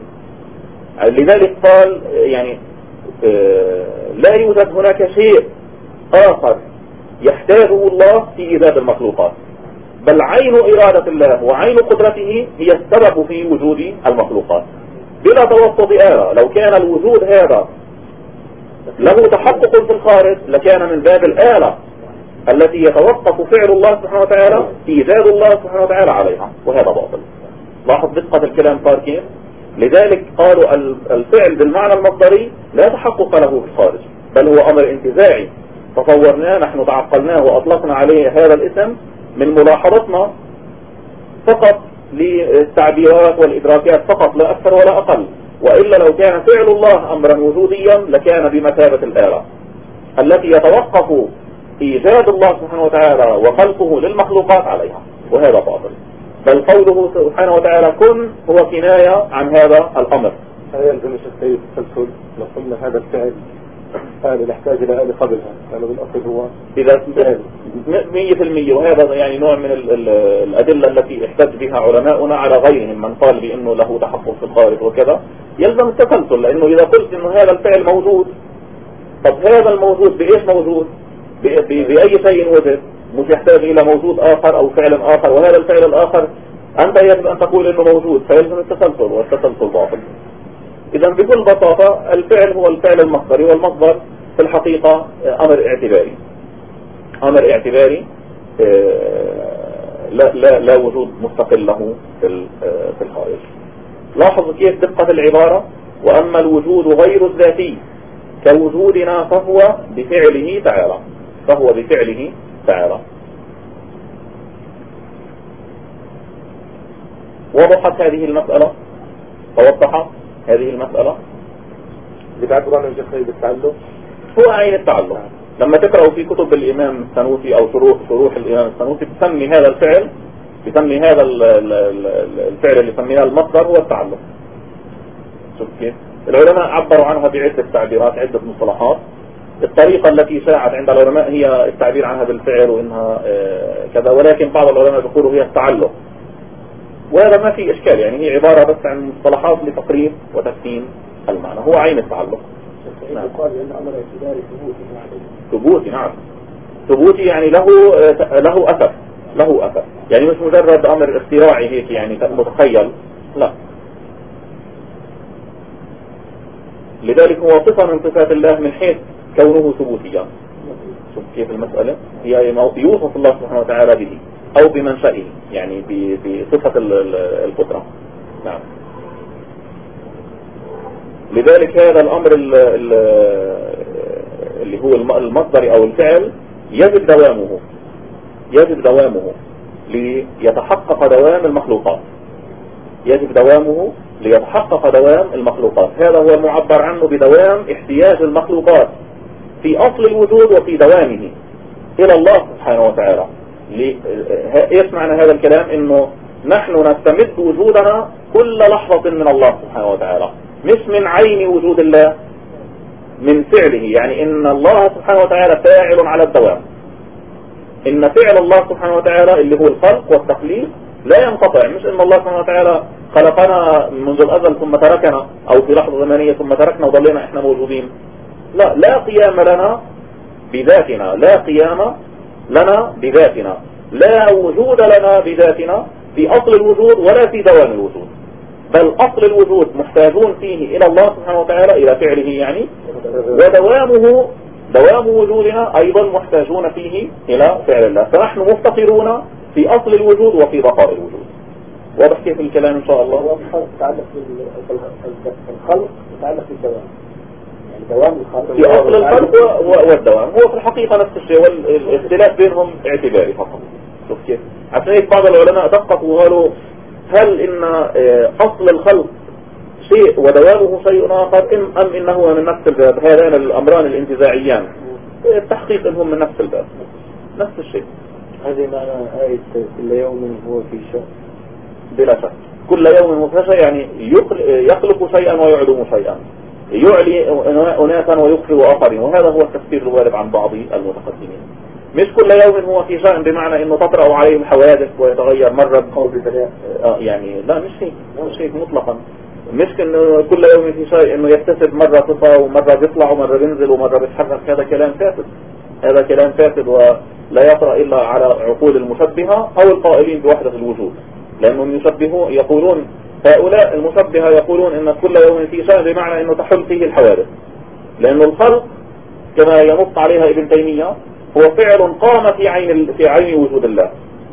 لذلك قال يعني لا يوجد هناك شيء آخر يحتاجه الله في إيجاد المخلوقات، بل عين إرادة الله وعين قدرته هي السبب في وجود المخلوقات بلا توسط آلة. لو كان الوجود هذا له تحقق في الخارج لكان من باب الآلة التي يتوقف فعل الله سبحانه وتعالى إيجاد الله سبحانه وتعالى عليها، وهذا باطل. لاحظ دقة الكلام صار كيف؟ لذلك قالوا الفعل بالمعنى المصدري لا تحقق له في الخارج، بل هو أمر انتزاعي تصورناه نحن، تعقلناه وأطلقنا عليه هذا الاسم من ملاحظتنا فقط للتعبيرات والإدراكات فقط، لا أكثر ولا أقل. وإلا لو كان فعل الله أمرا وجوديا لكان بمثابة الآلة التي يتوقف إيجاد الله سبحانه وتعالى وخلقه للمخلوقات عليها، وهذا باطل. بل قوله سبحانه وتعالى كن هو كناية عن هذا الأمر. هل يلزم الشيخ التسلسل لو قلنا هذا الفعل آلة نحتاج إلى آلة قبلها، لأنه بالأصل هو إذا مية في المية، وهذا يعني نوع من ال ال الأدلة التي احتج بها علماؤنا على غيرهم من قال بأنه له تحقق في الخارج وكذا، يلزم التسلسل. لأنه إذا قلت أنه هذا الفعل موجود، طب هذا الموجود بإيش موجود؟ بأي شيء وجد؟ مش يحتاج إلى موجود آخر أو فعل آخر، وهذا الفعل الآخر أنت يجب أن تقول إنه موجود، فيلزم التسلسل، والتسلسل باطل. إذا بكل بساطة الفعل هو الفعل المصدري، والمصدر في الحقيقة أمر اعتباري، أمر اعتباري لا, لا, لا وجود مستقل له في في الخارج. لاحظوا كيف دقة العبارة. وأما الوجود غير الذاتي كوجودنا فهو بفعله تعالى، فهو بفعله تعالى. وضحت هذه المسألة، توضحت هذه المسألة. بتعبر عن الجخري بالتعلق هو عين التعلق. لما تقرأوا في كتب الإمام السنوسي أو شروح شروح الإمام السنوسي بسمي هذا الفعل، بسمي هذا الفعل اللي يسميها المصدر هو التعلق. شوف كيف العلماء عبروا عنها بعدة تعبيرات، عدة مصطلحات. الطريقة التي شاعت عند العلماء هي التعبير عنها بالفعل وإنها كذا، ولكن بعض العلماء يقولوا هي التعلق، وهذا ما في إشكال، يعني هي عبارة بس عن مصطلحات لتقريب وتفهيم المعنى. هو عين التعلق. نعم. يقال بأن أمر اعتباري ثبوتي. ثبوتي نعم، ثبوتي يعني له له أثر، له أثر، يعني مش مجرد أمر اختراعي هيك يعني متخيل، لا. لذلك هو صفة من صفات الله من حيث كونه ثبوتيا. شوف كيف المسألة، هي يوصف الله سبحانه وتعالى به أو بمنشئه، يعني بصفة القدرة. نعم. لذلك هذا الأمر اللي هو المصدر أو الفعل يجب دوامه، يجب دوامه ليتحقق دوام المخلوقات، يجب دوامه ليتحقق دوام المخلوقات. هذا هو المعبر عنه بدوام احتياج المخلوقات في أصل الوجود وفي دوامه إلى الله سبحانه وتعالى. ايش معنى هذا الكلام؟ انه نحن نستمد وجودنا كل لحظة من الله سبحانه وتعالى، مش من عين وجود الله، من فعله. يعني إن الله سبحانه وتعالى فاعل على الدوام، إن فعل الله سبحانه وتعالى اللي هو الخلق والتخليق لا ينقطع. مش إن الله سبحانه وتعالى خلقنا منذ الأزل ثم تركنا، أو في لحظة زمنية ثم تركنا وظلينا إحنا موجودين. لا، لا قيام لنا بذاتنا، لا قيام لنا بذاتنا، لا وجود لنا بذاتنا في أصل الوجود ولا في دوام الوجود، بل أصل الوجود محتاجون فيه إلى الله سبحانه وتعالى، إلى فعله يعني، ودوامه دوام وجودنا أيضا محتاجون فيه إلى فعل الله. فنحن مفتقرون في أصل الوجود وفي بقاء الوجود. واضح كيف الكلام إن شاء الله؟ الخلق يتعلق بالخلق، يتعلق بالدوام، يعني دوام الخلق في أصل الخلق والدوام هو في الحقيقة نفس الشيء، والاختلاف بينهم اعتباري فقط. شوف كيف؟ عشان هيك بعض العلماء دققوا وقالوا هل إن أصل الخلق شيء ودوامه شيء آخر، أم إنه من نفس الباب؟ هذان الأمران الانتزاعيان التحقيق إنهم من نفس الباب، نفس الشيء. هذه معنى آية كل يوم هو في شأن. بلا شك كل يوم هو في شأن، يعني يخلق شيئا ويعدم شيئا، يعلي أناسا ويخفي آخرين، وهذا هو التفسير الوارد عن بعض المتقدمين. مش كل يوم هو في شأن بمعنى انه تطرأ عليه الحوادث ويتغير مرة بقول بثلاث اه يعني لا، مش هيك، مش هيك مطلقا. مش انه كل يوم في شيء انه يكتسب مرة صفة ومرة بيطلع ومرة بينزل ومرة بيتحرك، هذا كلام فاسد، هذا كلام فاسد ولا يطرأ الا على عقول المشبهة او القائلين بوحدة الوجود، لانهم يشبهون يقولون، هؤلاء المشبهة يقولون ان كل يوم في شأن بمعنى انه تحل فيه الحوادث، لانه الخلق كما ينص عليها ابن تيمية هو فعل قام في عين في عين وجود الله.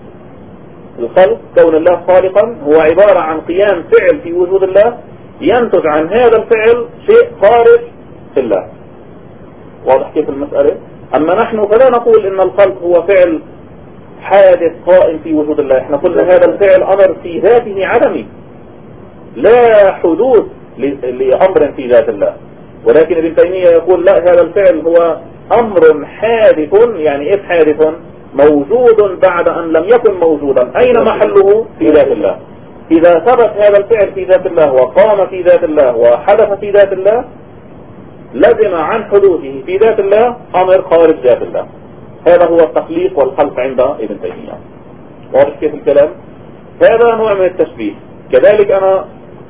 الخلق كون الله خالقا هو عبارة عن قيام فعل في وجود الله ينتج عن هذا الفعل شيء خارج في الله. واضح كيف المسألة؟ أما نحن فلا نقول إن الخلق هو فعل حادث قائم في وجود الله، احنا قلنا هذا الفعل أمر في ذاته عدمي، لا حدوث لأمر في ذات الله. ولكن ابن تيمية يقول لا، هذا الفعل هو أمر حادث. يعني إيه حادث؟ موجود بعد أن لم يكن موجودا. أين محله؟ في ذات الله. إذا ثبت هذا الفعل في ذات الله وقام في ذات الله وحدث في ذات الله، لزم عن حدوثه في ذات الله أمر خارج ذات الله. هذا هو التخليق والخلق عند ابن تيمية. واضح كيف الكلام؟ هذا نوع من التشبيه. كذلك أنا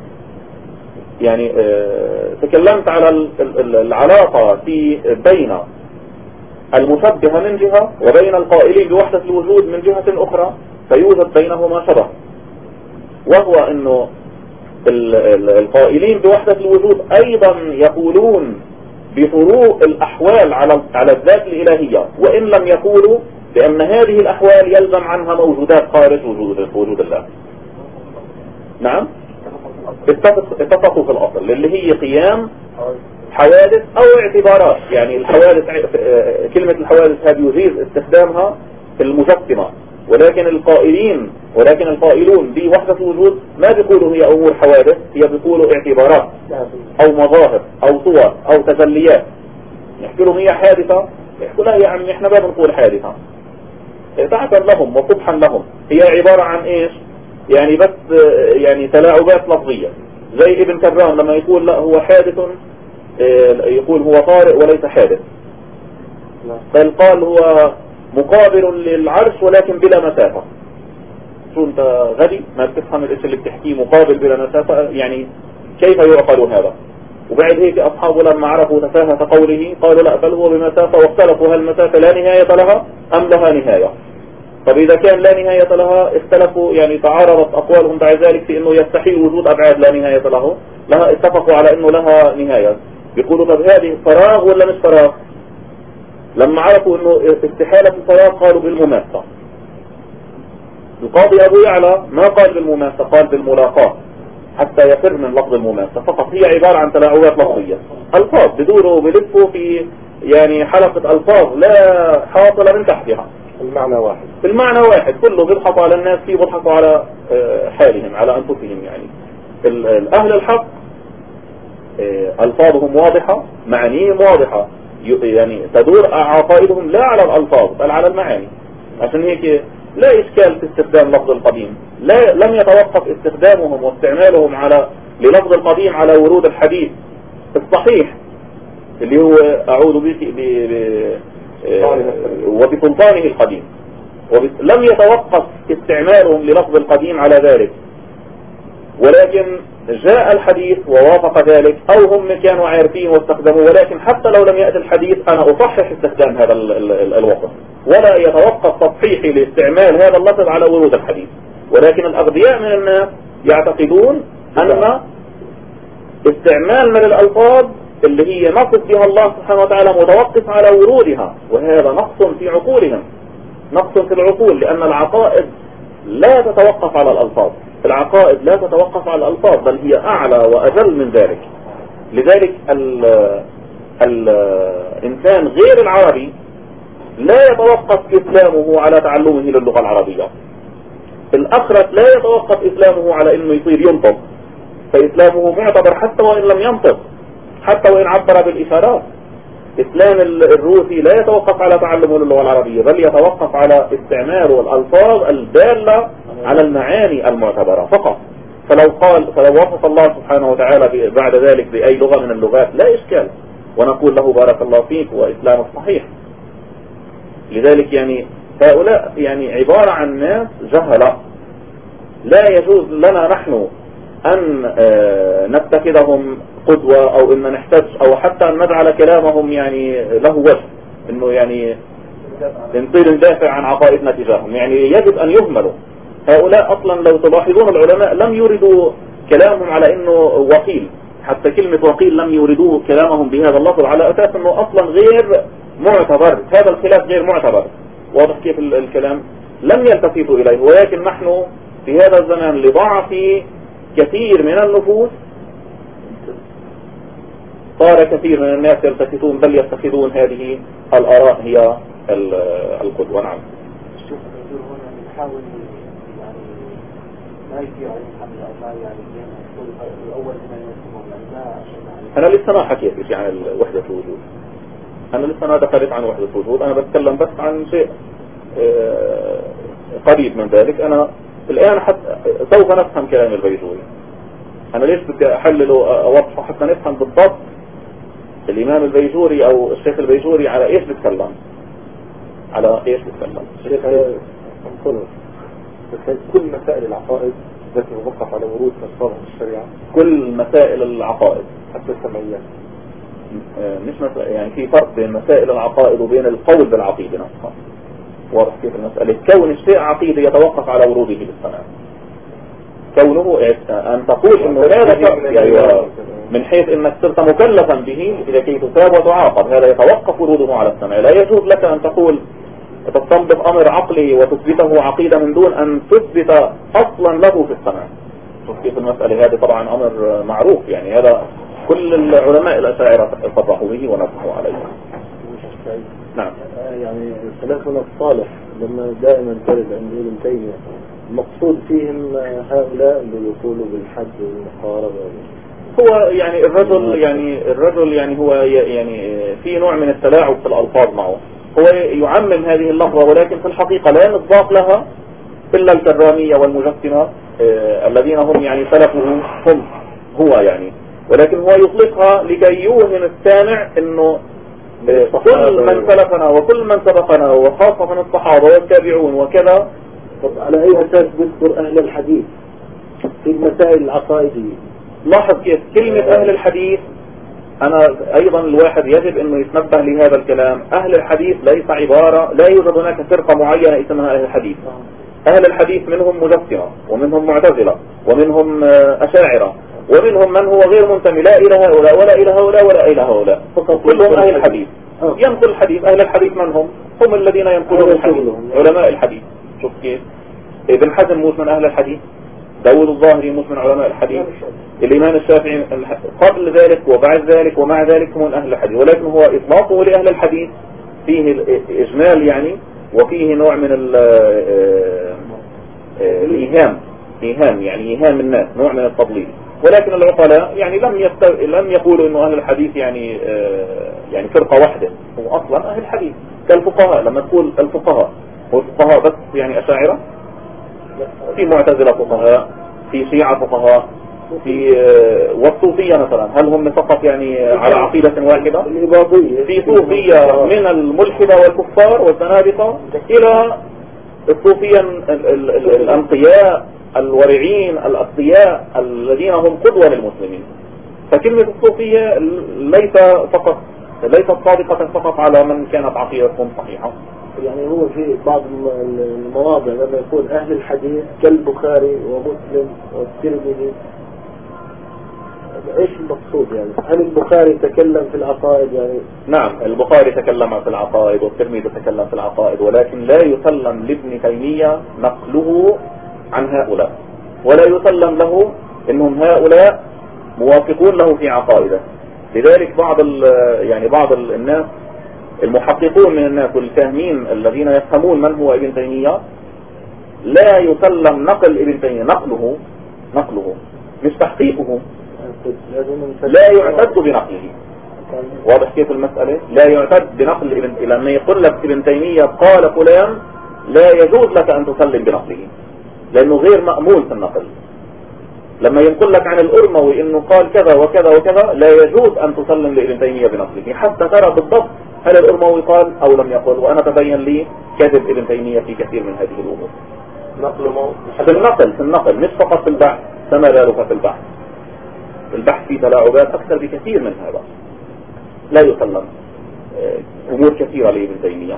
يعني اه تكلمت على العلاقة في بين المشبهة من جهة وبين القائلين بوحدة الوجود من جهة أخرى، فيوجد بينهما شبه، وهو أنه القائلين بوحدة الوجود أيضا يقولون بفروق الأحوال على على الذات الإلهية، وإن لم يقولوا بأن هذه الأحوال يلزم عنها موجودات خارج وجود وجود الله. نعم، اتفقوا في الأصل اللي هي قيام حوادث أو اعتبارات. يعني الحوادث، كلمة الحوادث هذه يجيز استخدامها في المجسمة، ولكن القائلين ولكن القائلون بوحدة الوجود ما بيقولوا هي أمور حوادث، هي بيقولوا اعتبارات أو مظاهر أو صور أو تجليات. يحكي لهم هي حادثة، يحكوا لا يا عمي احنا ما بنقول حادثة، تعتر لهم وصبحا لهم، هي عبارة عن ايش؟ يعني بس يعني تلاعبات لفظية. زي ابن كرام لما يقول لا هو حادث، يقول هو طارئ وليس حادث، بل قال هو مقابل للعرش ولكن بلا مسافة. شو انت غبي ما بتفهم الاشي اللي بتحكيه مقابل بلا مسافة؟ يعني كيف يعقل هذا؟ وبعد هيك أصحابه لما عرفوا تفاهة قوله قالوا لا بل هو بمسافة، واختلفوا هل المسافة لا نهاية لها أم لها نهاية. طب إذا كان لا نهاية لها اختلفوا، يعني تعارضت أقوالهم بعد ذلك في أنه يستحيل وجود أبعاد لا نهاية له، لها اتفقوا على أنه لها نهاية. بيقولوا طب هذه فراغ ولا مش فراغ؟ لما عرفوا أنه استحالة الفراغ قالوا بالمماسة. القاضي أبو يعلى ما قال بالمماسة، قال بالملاقاة حتى يفر من لفظ المماسة فقط. هي عبارة عن تلاعبات لفظية، ألفاظ بدوروا وبلفوا في يعني حلقة ألفاظ لا حاصل من تحتها. المعنى واحد، المعنى واحد، كله بيضحكوا على الناس فيه، بيضحكوا على حالهم على أنفسهم. يعني أهل الحق ألفاظهم واضحة، معانيهم واضحة، يعني تدور عقائدهم لا على الألفاظ بل على المعاني. عشان هيك لا إشكال في استخدام لفظ القديم، لا لم يتوقف استخدامهم واستعمالهم على للفظ القديم على ورود الحديث الصحيح اللي هو أعوذ بك وبسلطانه القديم، لم يتوقف استعمالهم للفظ القديم على ذلك، ولكن جاء الحديث ووافق ذلك، أو هم كانوا عارفين واستخدموا، ولكن حتى لو لم يأتي الحديث أنا أصحح استخدام هذا الوصف، ولا يتوقف تصحيحي لاستعمال هذا اللفظ على ورود الحديث. ولكن الأغبياء من الناس يعتقدون أن استعمال من الألفاظ اللي هي نصف بها الله سبحانه وتعالى متوقف على ورودها، وهذا نقص في عقولهم، نقص في العقول، لأن العقائد لا تتوقف على الألفاظ، العقائد لا تتوقف على الألفاظ، بل هي أعلى وأجل من ذلك. لذلك ال الإنسان غير العربي لا يتوقف إسلامه على تعلمه للغة العربية. الأخرس لا يتوقف إسلامه على إنه يصير ينطق، فإسلامه معتبر حتى وإن لم ينطق، حتى وإن عبر بالإشارات. إسلام الروسي لا يتوقف على تعلمه للغة العربية، بل يتوقف على استعماله الألفاظ الدالة على المعاني المعتبرة فقط. فلو قال فلو وصف الله سبحانه وتعالى بعد ذلك بأي لغة من اللغات لا إشكال، ونقول له بارك الله فيك وإسلام الصحيح. لذلك يعني هؤلاء يعني عبارة عن ناس جهلة، لا يجوز لنا نحن أن نتخذهم قدوة أو إن نحتج أو حتى أن نجعل كلامهم يعني له وجه، إنه يعني نصير ندافع عن عقائدنا تجاههم. يعني يجب أن يهملوا. هؤلاء أصلا لو تلاحظون العلماء لم يردوا كلامهم على إنه وقيل، حتى كلمة وقيل لم يردوا كلامهم بهذا اللفظ على أساس إنه أصلا غير معتبر، هذا الخلاف غير معتبر. واضح كيف الكلام؟ لم يلتفتوا إليه. ولكن نحن في هذا الزمان لضعف كثير من النفوس صار كثير من الناس يلتفتون، بل يتخذون هذه الآراء هي القدوة. نعم. الشيخ الدكتور هنا بيحاول يعني ما يجي على الحمد أو ما يعني الأول من يسمون يعني ما أنا لسه ما حكيت عن وحدة الوجود، أنا لسه ما دخلت عن وحدة الوجود، أنا بتكلم بس عن شيء قريب من ذلك. أنا الآن حتى سوف نفهم كلام البيجوري. أنا ليش بدي أحلله أوضحه حتى نفهم بالضبط الإمام البيجوري أو الشيخ البيجوري على إيش بتكلم، على إيش بتكلم. الشيخ أنقله بس كل مسائل العقائد التي توقف على ورود نصارى الشريعة، كل مسائل العقائد حتى السمعيات، مش مسائل يعني في فرق بين مسائل العقائد وبين القول بالعقيدة نفسها. واضح كيف المسألة؟ كون الشيء عقيدة يتوقف على وروده بالسماع. كونه أن تقول إنه هذا يعني من حيث إنك صرت مكلفا به لكي تثاب وتعاقب، هذا يتوقف وروده على السماع. لا يجوز لك أن تقول تستنبط أمر عقلي وتثبته عقيدة من دون أن تثبت أصلا له في السماع. شوف كيف المسألة هذه؟ طبعا أمر معروف، يعني هذا كل العلماء الأشاعرة صرحوا به ونصحوا عليه. نعم. يعني سلفنا الصالح لما دائما ترد عند ابن تيمية المقصود فيهم هؤلاء اللي يقولوا بالحد والمقاربة. هو يعني الرجل يعني الرجل يعني هو يعني في نوع من التلاعب في الألفاظ معه. هو يعمم هذه اللفظة، ولكن في الحقيقة لا مصداق لها إلا الكرامية والمجسمة آه الذين هم يعني سلفه هم هو يعني، ولكن هو يطلقها لكي يوهم السامع إنه كل من سلفنا وكل من سبقنا وخاصة من الصحابة والتابعون وكذا. طب على أي أساس بذكر أهل الحديث في المسائل العقائدية؟ لاحظ كيف كلمة أهل الحديث. أنا أيضا الواحد يجب أنه يتنبه لهذا الكلام. أهل الحديث ليس عبارة، لا يوجد هناك فرقة معينة اسمها أهل الحديث. أهل الحديث منهم مجسمة ومنهم معتزلة ومنهم أشاعرة ومنهم من هو غير منتمي لا إلى هؤلاء ولا إلى هؤلاء ولا إلى هؤلاء، كلهم أهل الحديث. ينقل الحديث. أهل الحديث من هم؟ هم الذين ينقلون الحديث، علماء الحديث. شوف كيف ابن حزم موس من أهل الحديث، داود الظاهري موس من علماء الحديث، الإمام الشافعي قبل ذلك وبعد ذلك ومع ذلك هم من أهل الحديث. ولكن هو إطلاقه لأهل الحديث فيه الإجمال يعني، وفيه نوع من الإيهام إيهام يعني إيهام الناس، نوع من التضليل. ولكن العقلاء يعني لم يست... لم يقولوا إنه أهل الحديث يعني يعني فرقة واحدة، هو أصلا أهل الحديث كالفقهاء. لما تقول الفقهاء هو الفقهاء بس يعني أشاعرة؟ في معتزلة فقهاء، في شيعة فقهاء، في والصوفية مثلا هل هم فقط يعني على عقيدة واحدة؟ في صوفية من الملحدة والكفار والزنادقة إلى الصوفية الأنقياء الورعين الأصفياء الذين هم قدوة للمسلمين. فكلمة الصوفية ليس فقط ليست صادقة فقط على من كانت عقيدتهم صحيحة. يعني هو في بعض المواضع لما يقول أهل الحديث كالبخاري ومسلم والترمذي، ايش المقصود يعني؟ هل البخاري تكلم في العقائد يعني؟ نعم البخاري تكلم في العقائد والترمذي تكلم في العقائد، ولكن لا يسلم لابن تيمية نقله عن هؤلاء، ولا يسلم له انهم هؤلاء موافقون له في عقائده. لذلك بعض يعني بعض الناس المحققون من الناس والفاهمين الذين يفهمون من هو ابن تيمية لا يسلم نقل ابن تيمية نقله نقله مش تحقيقه، لا يعتد بنقله. واضح كيف المسألة؟ لا يعتد بنقل ابن تيمية. لما يقول لك ابن تيمية قال فلان لا يجوز لك أن تسلم بنقله لأنه غير مأمول في النقل. لما ينقل لك عن الأرموي إنه قال كذا وكذا وكذا لا يجوز أن تسلم لابن تيمية بنقله حتى ترى بالضبط هل الأرموي قال أو لم يقل، وأنا تبين لي كذب ابن تيمية في كثير من هذه الأمور. نقل في النقل في النقل مش فقط في البحث، فما بالك في البحث. البحث فيه تلاعبات أكثر بكثير من هذا. لا يسلم أمور كثيرة لابن تيمية.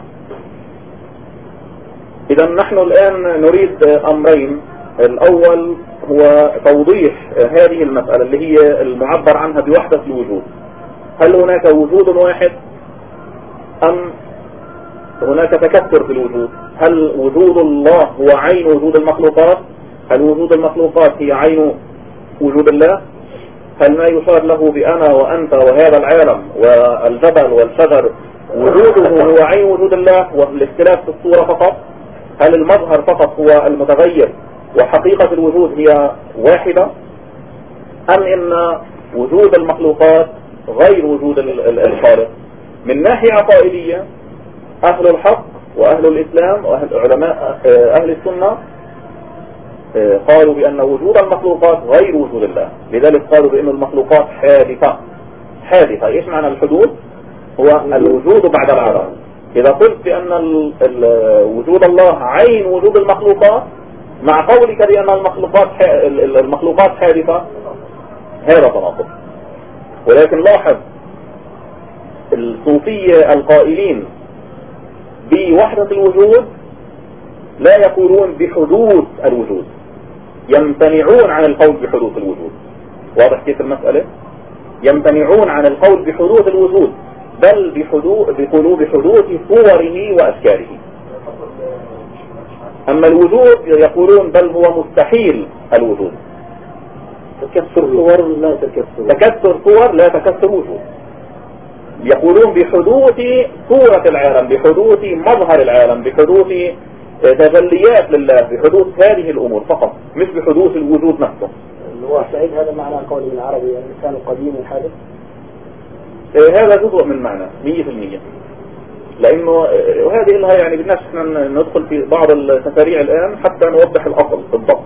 إذا نحن الآن نريد أمرين. الأول هو توضيح هذه المسألة اللي هي المعبر عنها بوحدة الوجود. هل هناك وجود واحد أم هناك تكثر في الوجود؟ هل وجود الله هو عين وجود المخلوقات؟ هل وجود المخلوقات هي عين وجود الله؟ هل ما يشار له بأنا وأنت وهذا العالم والجبل والشجر وجوده هو عين وجود الله والاختلاف في الصورة فقط؟ هل المظهر فقط هو المتغير وحقيقة الوجود هي واحدة؟ أم إن وجود المخلوقات غير وجود الخالق؟ من ناحية عقائدية أهل الحق وأهل الإسلام وأهل علماء أهل السنة قالوا بأن وجود المخلوقات غير وجود الله. لذلك قالوا بأن المخلوقات حادثة. حادثة إيش معنى الحدوث؟ هو الوجود بعد العدم. إذا قلت بأن وجود الله عين وجود المخلوقات مع قولك بأن المخلوقات المخلوقات حادثة هذا تناقض. ولكن لاحظ الصوفية القائلين بوحدة الوجود لا يقولون بحدوث الوجود، يمتنعون عن القول بحدوث الوجود. واضح كيف المسألة؟ يمتنعون عن القول بحدوث الوجود بل بقلوب بحدوث صوره وأشكاله. أما الوجود يقولون بل هو مستحيل الوجود. تكسر صور لا تكسر تكسر صور لا تكسر وجود. يقولون بحدوث صورة العالم، بحدوث مظهر العالم، بحدوث تجليات لله، بحدوث هذه الأمور فقط مش بحدوث الوجود نفسه. هو سعيد هذا معنى قول بالعربي الإنسان القديم الحادث. هذا جزء من معنى مية في المية. لأنه وهذه لها يعني بدناش احنا ندخل في بعض التفاريع الآن حتى نوضح الأصل بالضبط.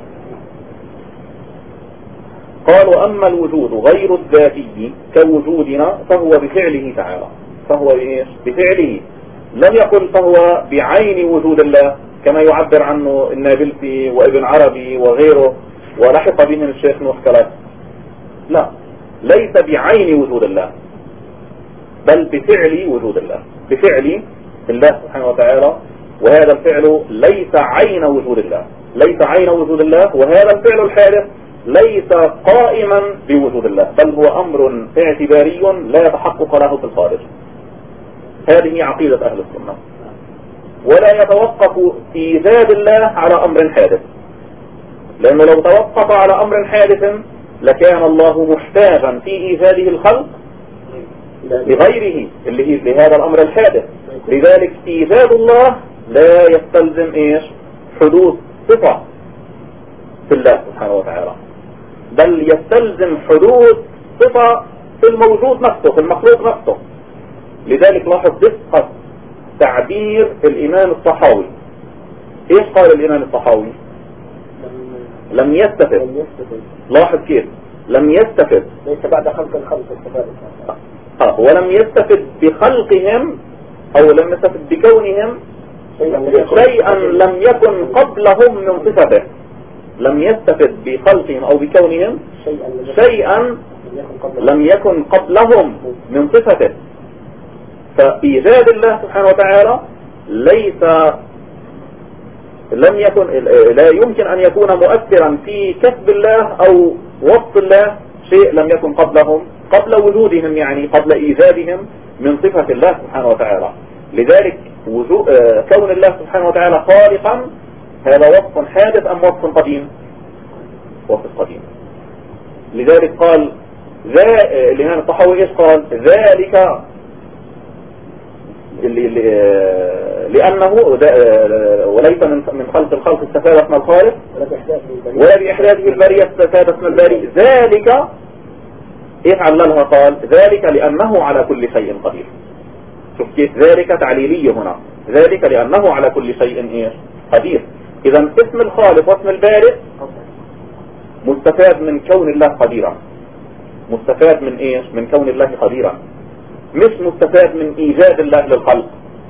قالوا أما الوجود غير الذاتي كوجودنا فهو بفعله تعالى. فهو بإيش؟ بفعله. لم يقل فهو بعين وجود الله كما يعبر عنه النابلسي وابن عربي وغيره ولحق بهم الشيخ نوح كلاس. لا، ليس بعين وجود الله بل بفعل وجود الله، بفعل الله سبحانه وتعالى. وهذا الفعل ليس عين وجود الله، ليس عين وجود الله. وهذا الفعل الحادث ليس قائما بوجود الله بل هو أمر اعتباري لا يتحقق له في الخارج. هذه عقيدة أهل السنة. ولا يتوقف إيجاد الله على أمر حادث، لأنه لو توقف على أمر حادث لكان الله محتاجا في إيجاده الخلق لغيره اللي هي لهذا الأمر الحادث. لذلك إيجاد الله لا يستلزم إيش؟ حدوث صفة في الله سبحانه وتعالى، بل يستلزم حدوث صفة في الموجود نفسه، في المخلوق نفسه. لذلك لاحظ دقة تعبير الإمام الطحاوي. إيش قال الإمام الطحاوي؟ لم يستفد. لاحظ كيف لم يستفد ليس بعد خلق الخلق استفادة اه ولم يستفد بخلقهم او لم يستفد بكونهم شيئا لم يكن قبلهم من صفته. لم يستفد بخلقهم او بكونهم شيئا لم يكن قبلهم من صفته. فإيجاد الله سبحانه وتعالى ليس لم يكن لا يمكن أن يكون مؤثرا في كسب الله أو وصف الله شيء لم يكن قبلهم قبل وجودهم، يعني قبل إيجادهم من صفة الله سبحانه وتعالى. لذلك كون الله سبحانه وتعالى خالقا هذا وصف حادث أم وصف قديم؟ وصف قديم. لذلك قال الإمام الطحاوي إيش قال؟ ذلك لأنه وليس من خلق الخلق استفاد اسم الخالق ولا بإحداثه البرية استفاد اسم الباري. ذلك إيه عللها؟ قال ذلك لأنه على كل شيء قدير. شوف كيف ذلك تعليلية هنا، ذلك لأنه على كل شيء إيه قدير. إذا اسم الخالق واسم البارئ مستفاد من كون الله قديرا، مستفاد من إيش؟ من كون الله قديرا، مش مستفاد من إيجاد الله للخلق.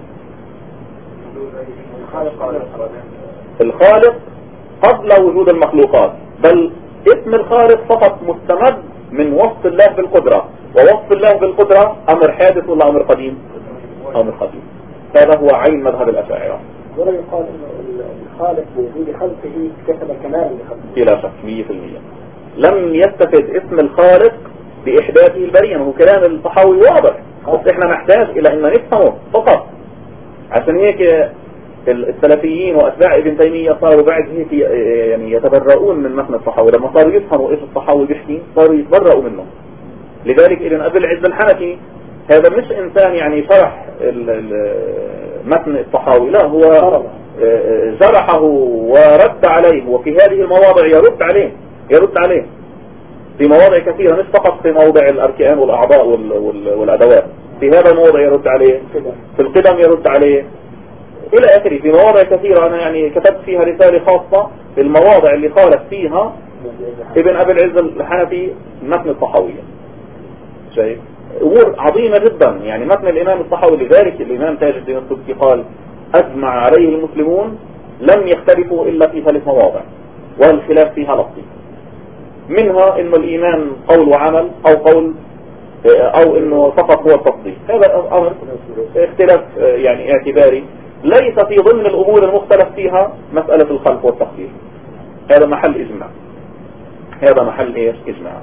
الخالق قبل وجود المخلوقات، بل اسم الخالق فقط مستمد من وصف الله بالقدرة، ووصف الله بالقدرة أمر حادث ولا أمر قديم؟ أمر قديم. هذا هو عين مذهب الأشاعرة. ولا يقال أن الخالق بوجود خلقه كسب كمال لخلقه بلا شك مية في المية. لم يستفد اسم الخالق بإحداثه البرية. هو كلام الطحاوي واضح، بس احنا نحتاج إلى أن نفهمه فقط. عشان هيك السلفيين وأتباع ابن تيمية صاروا بعد هيك يعني يتبرؤون من متن الطحاوي. لما صاروا يفهموا إيش الطحاوي بيحكي صاروا يتبرؤوا منه. لذلك ابن أبي العز الحنفي هذا مش إنسان يعني شرح متن الطحاوي، لا هو جرحه ورد عليه، وفي هذه المواضع يرد عليه يرد عليه في مواضع كثيرة، مش فقط في موضع الأركان والأعضاء والأدوات. في هذا الموضع يرد عليه، في القدم يرد عليه إلى آخره. في مواضع كثيرة أنا يعني كتبت فيها رسالة خاصة في المواضع اللي قالت فيها ابن أبي العز الحنفي متن الطحاوية. شايف أمور عظيمة جدا يعني متن الإمام الطحاوي. لذلك الإمام تاج الدين السبكي قال أجمع عليه المسلمون لم يختلفوا إلا في ثلاث مواضع والخلاف فيها لطيف. منها إنه الإيمان قول وعمل أو قول أو إنه فقط هو التصديق. هذا أمر اختلاف يعني اعتباري، ليس في ضمن الأمور المختلف فيها مسألة الخلق والتقدير. هذا محل إجماع، هذا محل إيش؟ إجماع.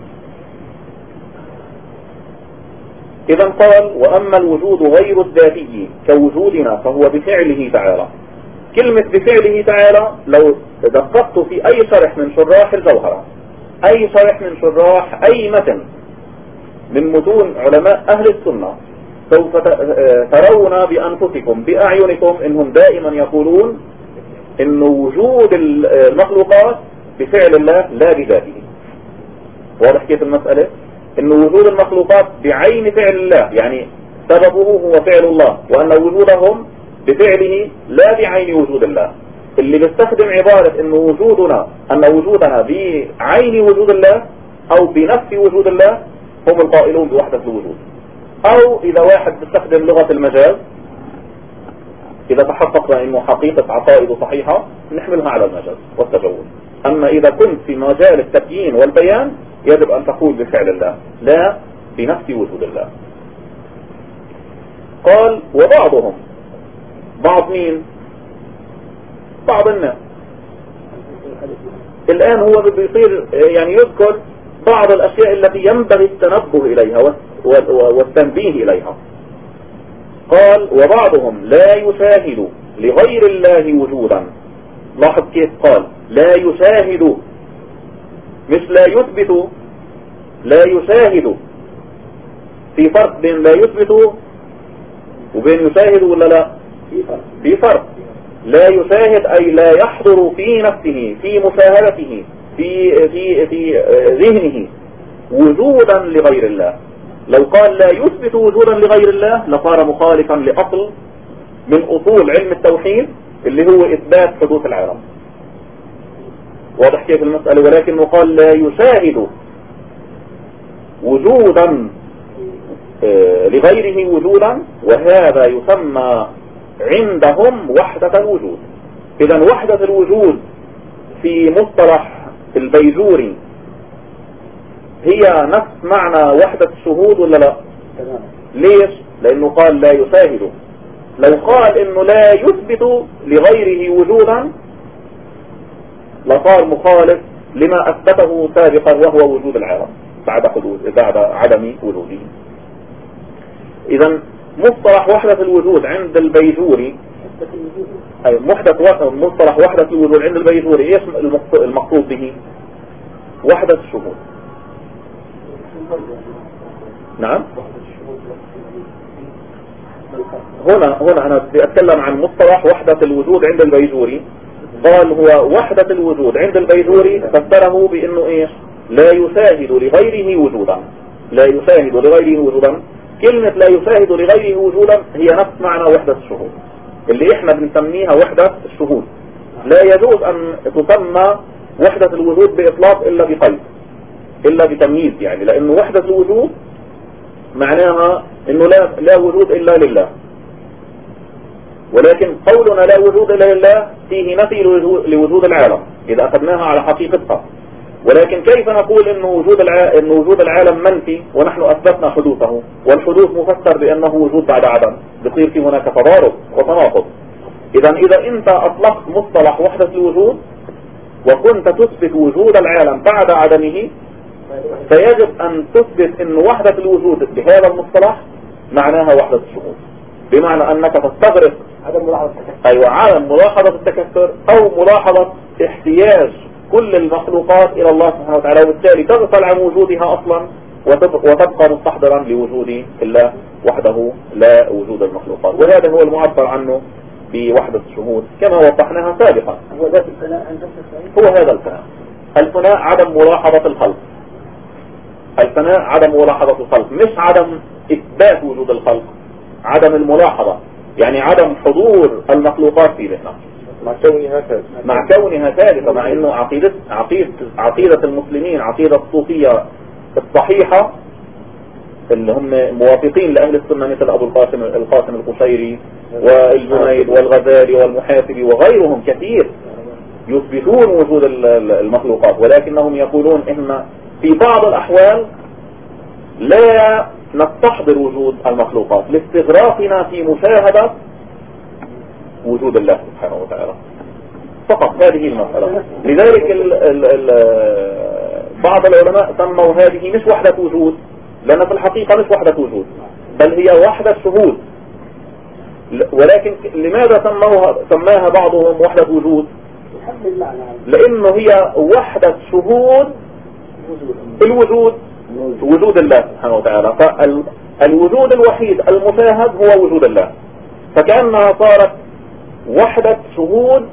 إذا قال وأما الوجود غير الذاتي كوجودنا فهو بفعله تعالى. كلمة بفعله تعالى لو دققت في أي شرح من شراح الجوهرة، أي شرح من شراح أي متن من متون علماء أهل السنة، سوف ترون بأنفسكم بأعينكم إنهم دائما يقولون إن وجود المخلوقات بفعل الله لا بذاته. واضح كيف المسألة؟ إن وجود المخلوقات بعين فعل الله، يعني سببه هو فعل الله، وأن وجودهم بفعله لا بعين وجود الله. اللي بيستخدم عبارة إن وجودنا أن وجودنا بعين وجود الله أو بنفس وجود الله هم القائلون بوحدة الوجود. أو إذا واحد بيستخدم لغة المجاز، إذا تحققنا إنه حقيقة عقائده صحيحة نحملها على المجاز والتجوز. أما إذا كنت في مجال التبيين والبيان يجب أن تقول بفعل الله لا بنفس وجود الله. قال وبعضهم، بعض مين؟ بعض الناس. الآن هو بيصير يعني يذكر بعض الأشياء التي ينبغي التنبه إليها والتنبيه إليها. قال وبعضهم لا يشاهد لغير الله وجودا. لاحظ كيف قال لا يشاهد، مش لا يثبت، لا يشاهد. في فرق بين لا يثبت وبين يشاهد ولا لا؟ في فرق. لا يشاهد أي لا يحضر في نفسه في مشاهدته في في في ذهنه وجودا لغير الله. لو قال لا يثبت وجودا لغير الله لصار مخالفا لأصل من أصول علم التوحيد اللي هو إثبات حدوث العالم. واضح كيف المسألة؟ ولكنه قال لا يشاهد وجودا لغيره وجودا، وهذا يسمى عندهم وحدة الوجود. إذن وحدة الوجود في مصطلح البيجوري هي نفس معنى وحدة الشهود ولا لا؟ ليش؟ لأنه قال لا يشاهد. لو قال إنه لا يثبت لغيره وجودا لصار مخالف لما أثبته سابقا وهو وجود العالم بعد حدوث بعد عدم وجوده. إذن مصطلح وحدة الوجود عند البيجوري أي وحدة مصطلح وحدة الوجود عند البيجوري إيش المقصود به؟ وحدة الشهود. نعم. هنا هنا أنا بدي أتكلم عن مصطلح وحدة الوجود عند البيجوري. قال هو وحدة الوجود عند البيجوري فسره بأنه إيش؟ لا يشاهد لغيره وجودا. لا يشاهد لغيره وجودا. كلمة لا يشاهد لغيره وجودا هي نفس معنى وحدة الشهود اللي احنا بنسميها وحدة الشهود. لا يجوز أن تسمى وحدة الوجود بإطلاق إلا بقيد إلا بتمييز، يعني لأنه وحدة الوجود معناها أنه لا, لا وجود إلا لله، ولكن قولنا لا وجود إلا لله فيه نفي لوجود العالم إذا أخذناها على حقيقتها. ولكن كيف نقول إنه وجود الع... إنه وجود العالم منفي ونحن أثبتنا حدوثه، والحدوث مفسر بأنه وجود بعد عدم، بصير في هناك تضارب وتناقض. إذا إذا أنت أطلقت مصطلح وحدة الوجود وكنت تثبت وجود العالم بعد عدمه، فيجب أن تثبت إن وحدة الوجود بهذا المصطلح معناها وحدة الشهود، بمعنى أنك تستغرق عدم ملاحظة أيوة عدم ملاحظة التكسر أو ملاحظة احتياج كل المخلوقات إلى الله سبحانه وتعالى، وبالتالي تغفل عن وجودها أصلا وتبقى مستحضرا لوجود الله وحده لا وجود المخلوقات. وهذا هو المعبر عنه بوحدة الشهود كما وضحناها سابقا. هو ذات الفناء هو هذا الفناء. الفناء عدم ملاحظة الخلق. الفناء عدم ملاحظة الخلق، مش عدم إثبات وجود الخلق، عدم الملاحظة، يعني عدم حضور المخلوقات في ذهنك مع كونها ثالثة مع كونها ثالثة مع انه عقيدة عقيدة عقيدة المسلمين عقيدة الصوفية الصحيحة اللي هم موافقين لأهل السنة مثل أبو القاسم القاسم القشيري والجنيد والغزالي والمحاسبي وغيرهم كثير يثبتون وجود المخلوقات، ولكنهم يقولون إن في بعض الأحوال لا نستحضر وجود المخلوقات لاستغراقنا في مشاهدة وجود الله سبحانه وتعالى فقط. هذه المسألة. لذلك ال ال ال بعض العلماء سموا هذه مش وحدة وجود، لأن في الحقيقة مش وحدة وجود بل هي وحدة شهود. ولكن لماذا سموها سماها بعضهم وحدة وجود؟ لأنه هي وحدة شهود الوجود وجود الله سبحانه وتعالى. فالوجود الوحيد المشاهد هو وجود الله، فكأنها صارت وحدة شهود،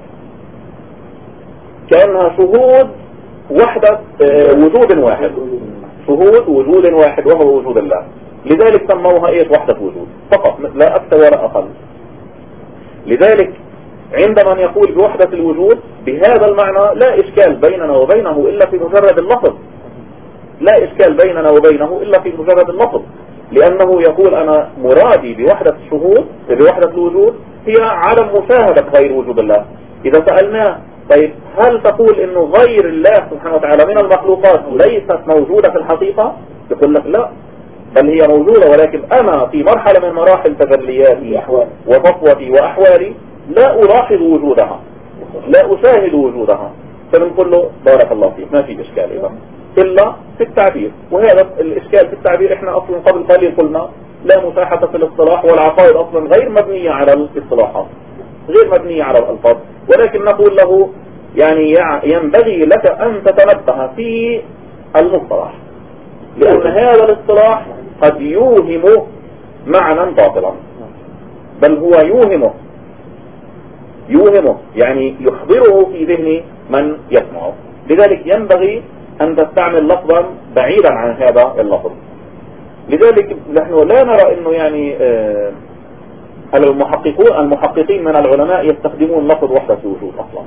كأنها شهود وحدة وجود واحد، شهود وجود واحد وهو وجود الله. لذلك سموها ايش؟ وحدة وجود فقط لا أكثر ولا أقل. لذلك عند من يقول بوحدة الوجود بهذا المعنى لا إشكال بيننا وبينه إلا في مجرد اللفظ، لا إشكال بيننا وبينه إلا في مجرد اللفظ، لأنه يقول أنا مرادي بوحدة الشهود بوحدة الوجود هي عدم مشاهدة غير وجود الله. إذا سألناه طيب هل تقول إنه غير الله سبحانه وتعالى من المخلوقات ليست موجودة في الحقيقة؟ يقول لك لا، بل هي موجودة، ولكن أنا في مرحلة من مراحل تجلياتي وصفوتي وأحوالي لا ألاحظ وجودها، لا أشاهد وجودها. فبنقول له بارك الله فيك ما في إشكال إذا إلا في التعبير. وهذا الإشكال في التعبير إحنا أصلا قبل قليل قلنا لا مساحة في الاصطلاح، والعقائد أصلا غير مبنية على الاصطلاحات، غير مبنية على الألفاظ. ولكن نقول له يعني ينبغي لك أن تتنبه في المصطلح، لأن هذا الاصطلاح قد يوهم معنى باطلا، بل هو يوهمه يوهمه يعني يحضره في ذهن من يسمعه. لذلك ينبغي أن تستعمل لفظا بعيدا عن هذا اللفظ. لذلك نحن لا نرى أنه يعني آه المحققون المحققين من العلماء يستخدمون لفظ وحدة الوجود أصلا.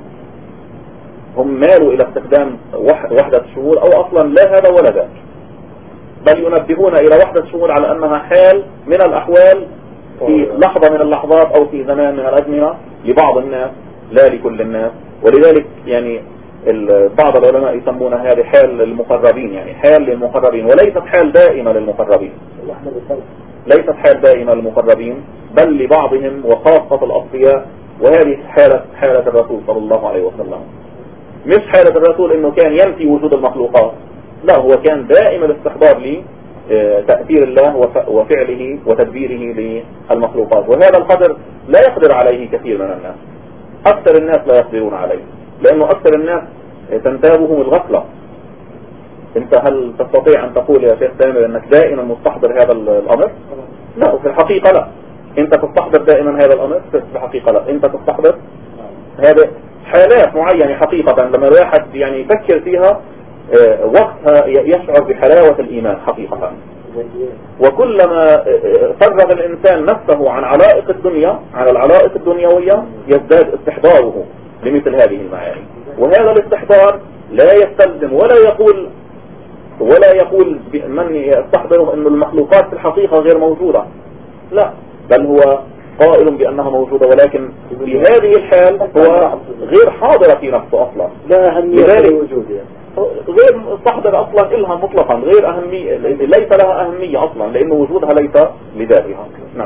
هم مالوا إلى استخدام وحدة الشهود أو أصلا لا هذا ولا ذاك. بل ينبهون إلى وحدة الشمول على أنها حال من الأحوال في لحظة من اللحظات أو في زمان من الأزمنة لبعض الناس لا لكل الناس. ولذلك يعني بعض العلماء يسمون هذه حال للمقربين، يعني حال للمقربين وليست حال دائمة للمقربين، ليست حال دائمة للمقربين بل لبعضهم وخاصة الأصفياء. وهذه حالة حالة الرسول صلى الله عليه وسلم، مش حالة الرسول انه كان ينفي وجود المخلوقات، لا، هو كان دائم الاستحضار لتأثير الله وفعله وتدبيره للمخلوقات. وهذا القدر لا يقدر عليه كثير من الناس، أكثر الناس لا يقدرون عليه، لأنه أكثر الناس تنتابهم الغفلة. انت هل تستطيع ان تقول يا شيخ تامر انك دائما مستحضر هذا الامر؟ لا، في الحقيقة لا. انت تستحضر دائما هذا الامر؟ في الحقيقة لا. انت تستحضر هذا حالات معينة حقيقة، لما الواحد يعني يفكر فيها وقتها يشعر بحلاوة الايمان حقيقة. وكلما فرغ الانسان نفسه عن علائق الدنيا، عن العلائق الدنيوية، يزداد استحضاره لمثل هذه المعاني. وهذا الاستحضار لا يستلزم ولا يقول ولا يقول من يستحضره أن المخلوقات في الحقيقة غير موجودة، لا، بل هو قائل بأنها موجودة، ولكن في هذه الحال هو غير حاضر في نفسه أصلا، لا أهمية لوجودها، غير مستحضر أصلا إلها مطلقا، غير أهمية، ليس لها أهمية أصلا، لأن وجودها ليس لذاتها. نعم،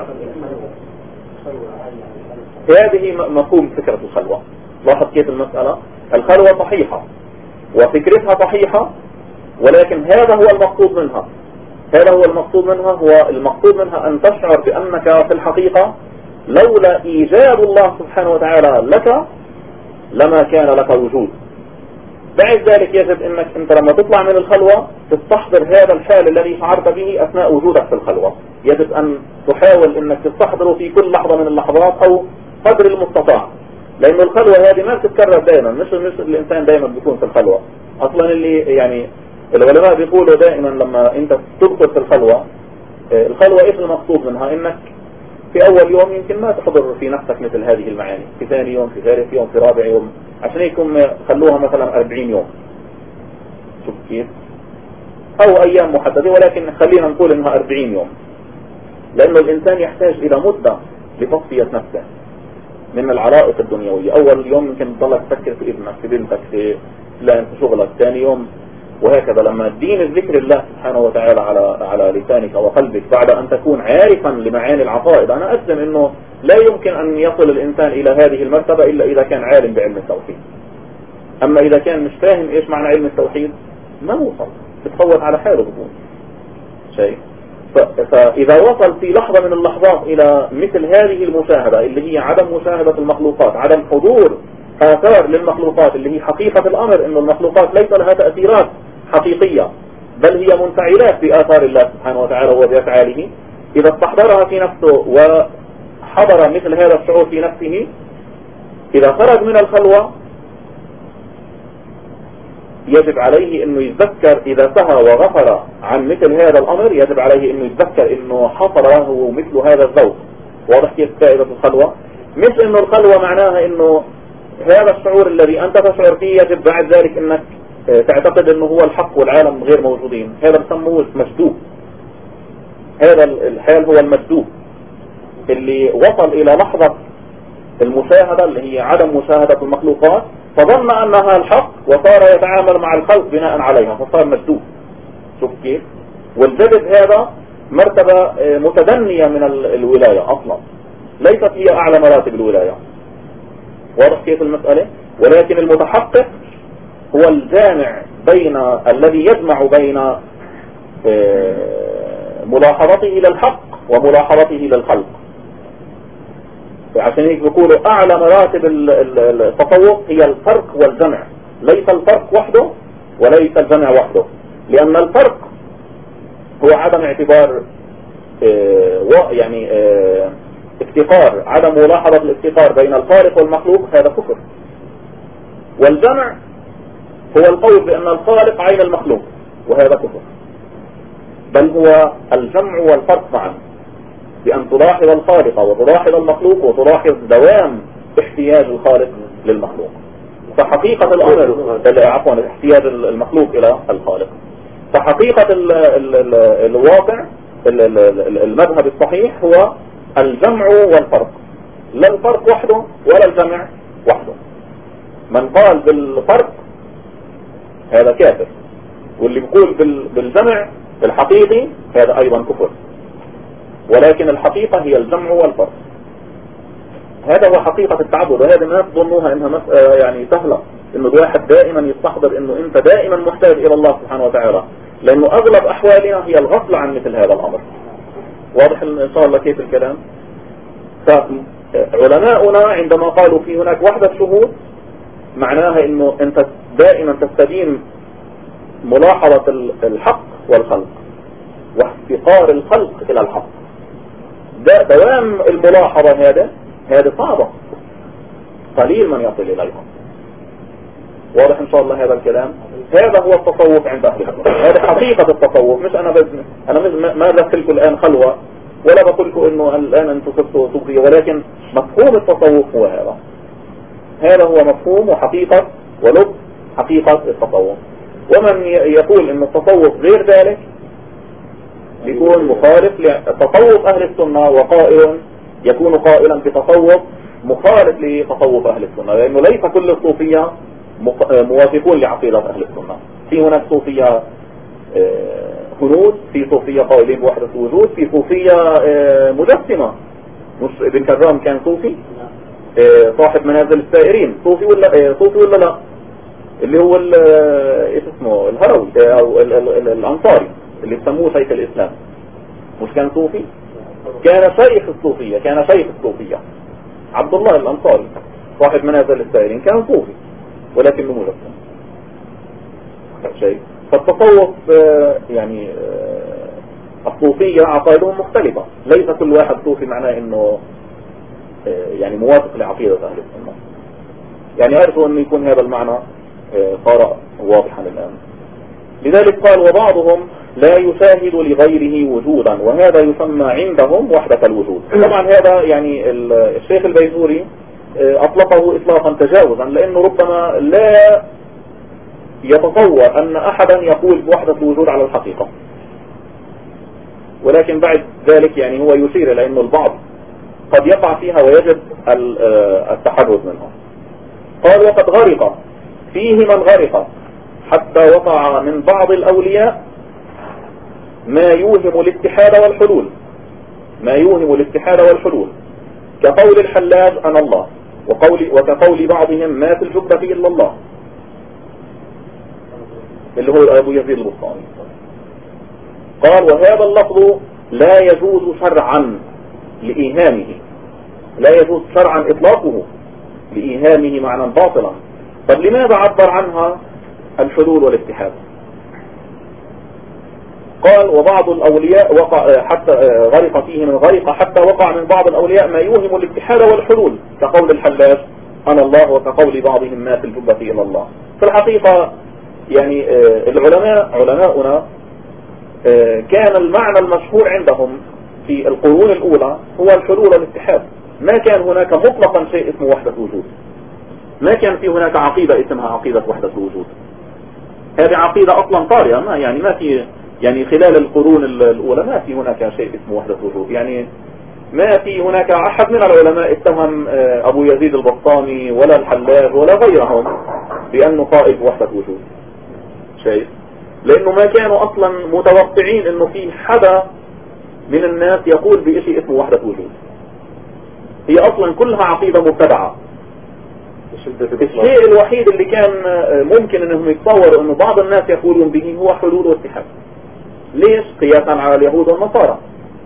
هذه مفهوم فكرة الخلوة. لاحظ كيف المسألة، الخلوة صحيحة وفكرتها صحيحة، ولكن هذا هو المقصود منها، هذا هو المقصود منها هو المقصود منها أن تشعر بأنك في الحقيقة لولا إيجاد الله سبحانه وتعالى لك لما كان لك وجود. بعد ذلك يجب أنك أنت لما تطلع من الخلوة تستحضر هذا الحال الذي شعرت به أثناء وجودك في الخلوة. يجب أن تحاول أنك تستحضره في كل لحظة من اللحظات أو قدر المستطاع، لأن الخلوة هذه ما بتتكرر دائما، مش مش الإنسان دائما بيكون في الخلوة أصلا. اللي يعني العلماء بيقولوا دائما لما أنت تدخل في الخلوة، الخلوة إيش المقصود منها؟ إنك في أول يوم يمكن ما تحضر في نفسك مثل هذه المعاني، في ثاني يوم، في ثالث يوم، في رابع يوم، عشان يكون خلوها مثلا أربعين يوم، شوف كيف، أو أيام محددة، ولكن خلينا نقول إنها أربعين يوم، لأنه الإنسان يحتاج إلى مدة لتصفية نفسه من العلائق الدنيوية. أول يوم يمكن تضلك تفكر في ابنك، في بنتك، في لا في شغلك، ثاني يوم وهكذا. لما تدين الذكر الله سبحانه وتعالى على على لسانك وقلبك بعد أن تكون عارفا لمعاني العقائد، أنا أجزم إنه لا يمكن أن يصل الإنسان إلى هذه المرتبة إلا إذا كان عالم بعلم التوحيد. أما إذا كان مش فاهم إيش معنى علم التوحيد ما وصل، بتفوت على حاله بكون شيء. فإذا وصل في لحظة من اللحظات إلى مثل هذه المشاهدة اللي هي عدم مشاهدة المخلوقات، عدم حضور آثار للمخلوقات اللي هي حقيقة الأمر، إنه المخلوقات ليس لها تأثيرات حقيقية بل هي منفعلات بآثار الله سبحانه وتعالى وبأفعاله، إذا استحضرها في نفسه وحضر مثل هذا الشعور في نفسه، إذا خرج من الخلوة يجب عليه انه يتذكر اذا سهى وغفر عن مثل هذا الامر، يجب عليه انه يتذكر انه حصل له مثل هذا الذوق. واضح كيف فائدة الخلوة؟ مش انه الخلوة معناها انه هذا الشعور الذي انت تشعر فيه يجب بعد ذلك انك تعتقد انه هو الحق والعالم غير موجودين، هذا بسموه مجذوب. هذا الحال هو المجذوب اللي وصل الى لحظة المشاهدة اللي هي عدم مشاهدة المخلوقات، فظن أنها الحق وصار يتعامل مع الخلق بناء عليها، فصار مجذوب. شوف كيف؟ والجذب هذا مرتبة متدنية من الولاية أصلا، ليست هي أعلى مراتب الولاية. واضح كيف المسألة؟ ولكن المتحقق هو الجامع بين الذي يجمع بين ملاحظته للحق وملاحظته للخلق. عشان هيك بيقولوا أعلى مراتب التفوق هي الفرق والجمع، ليس الفرق وحده وليس الجمع وحده، لأن الفرق هو عدم اعتبار اه يعني اه افتقار، عدم ملاحظة الافتقار بين الخالق والمخلوق، هذا كفر. والجمع هو القول بأن الخالق عين المخلوق، وهذا كفر. بل هو الجمع والفرق معا، بأن تلاحظ الخالق وتلاحظ المخلوق وتلاحظ دوام احتياج الخالق للمخلوق. فحقيقة الأمر عفوا احتياج المخلوق إلى الخالق. فحقيقة ال ال ال الواقع ال ال المذهب الصحيح هو الجمع والفرق، لا الفرق وحده ولا الجمع وحده. من قال بالفرق هذا كافر، واللي بيقول بالجمع الحقيقي هذا أيضا كفر، ولكن الحقيقة هي الجمع والفرق. هذا هو حقيقة التعبد، وهذا ما تظنوها انها مسألة يعني سهلة، انه الواحد دائما يستحضر انه انت دائما محتاج الى الله سبحانه وتعالى، لانه اغلب احوالنا هي الغفل عن مثل هذا الامر. واضح ان شاء الله كيف الكلام؟ فعلماؤنا عندما قالوا في هناك وحدة شهود معناها انه انت دائما تستدين ملاحظة الحق والخلق واحتقار الخلق الى الحق. دوام الملاحظة هذا هذا صعبة، قليل من يصل إليها. واضح إن شاء الله هذا الكلام؟ هذا هو التصوف عند أهل السنة، هذا حقيقة التصوف. مش أنا بزن. أنا ما بذكركم الآن خلوة ولا بقولكم إنه الآن أنتم صرتوا صوفية، ولكن مفهوم التصوف هو هذا. هذا هو مفهوم وحقيقة ولب حقيقة التصوف. ومن يقول إن التصوف غير ذلك بيكون مخالف لتصوف أهل السنة، وقائل يكون قائلا بتصوف مخالف لتصوف أهل السنة، لأنه ليس كل الصوفية موافقون لعقيدة أهل السنة. في هناك صوفية هنود، في صوفية قائلين بوحدة الوجود، في صوفية مجسمة. مش ابن كرام كان صوفي؟ صاحب منازل السائرين صوفي ولا صوفي ولا لا؟ اللي هو ايش اسمه الهروي او الانصاري اللي بسموه شيخ الاسلام، مش كان صوفي؟ كان شيخ الصوفية، كان شيخ الصوفية عبد الله الانصاري صاحب منازل السائرين، كان صوفي ولكنه مجسم شيء. فالتصوف يعني الصوفية عقائدهم مختلفة، ليس كل واحد صوفي معناه انه يعني موافق لعقيدة اهل السنة. يعني ارجو ان يكون هذا المعنى صار واضحا الان. لذلك قال وبعضهم لا يشاهد لغيره وجودا، وهذا يسمى عندهم وحدة الوجود. طبعا هذا يعني الشيخ البيزوري اطلقه اطلاقا تجاوزا، لانه ربما لا يتصور ان احدا يقول بوحدة الوجود على الحقيقة، ولكن بعد ذلك يعني هو يشير الى انه البعض قد يقع فيها ويجب التحرز منها. قال وقد غرق فيه من غرق حتى وقع من بعض الأولياء ما يوهم الاتحاد والحلول، ما يوهم الاتحاد والحلول كقول الحلاج أنا الله، وقول وكقول بعضهم ما في الجبة إلا الله، اللي هو أبو يزيد البسطامي. قال وهذا اللفظ لا يجوز شرعا لإيهامه، لا يجوز شرعا إطلاقه لإيهامه معنى باطلا. طب لماذا عبر عنها الحلول والاتحاد؟ قال وبعض الأولياء وقع حتى غرق فيه من غرق حتى وقع من بعض الأولياء ما يوهم الاتحاد والحلول كقول الحلاج أنا الله، وكقول بعضهم ما في الجبة إلا الله. في الحقيقة يعني العلماء علماؤنا كان المعنى المشهور عندهم في القرون الأولى هو الحلول والاتحاد. ما كان هناك مطلقا شيء اسمه وحدة وجود، ما كان في هناك عقيدة اسمها عقيدة وحدة الوجود. هذه عقيدة أصلا طارئة، ما يعني ما في يعني خلال القرون الأولى ما في هناك شيء اسمه وحدة وجود. يعني ما في هناك أحد من العلماء اتهم أبو يزيد البسطامي ولا الحلاج ولا غيرهم بأنه قائل بوحدة وجود شيء، لأنه ما كانوا أصلا متوقعين أنه في حدا من الناس يقول بشيء اسمه وحدة وجود. هي أصلا كلها عقيدة مبتدعة. الشيء الوحيد اللي كان ممكن أنهم يتصوروا أنه بعض الناس يقولون به هو حلول واتحاد. ليش؟ قياسا على اليهود والنصارى.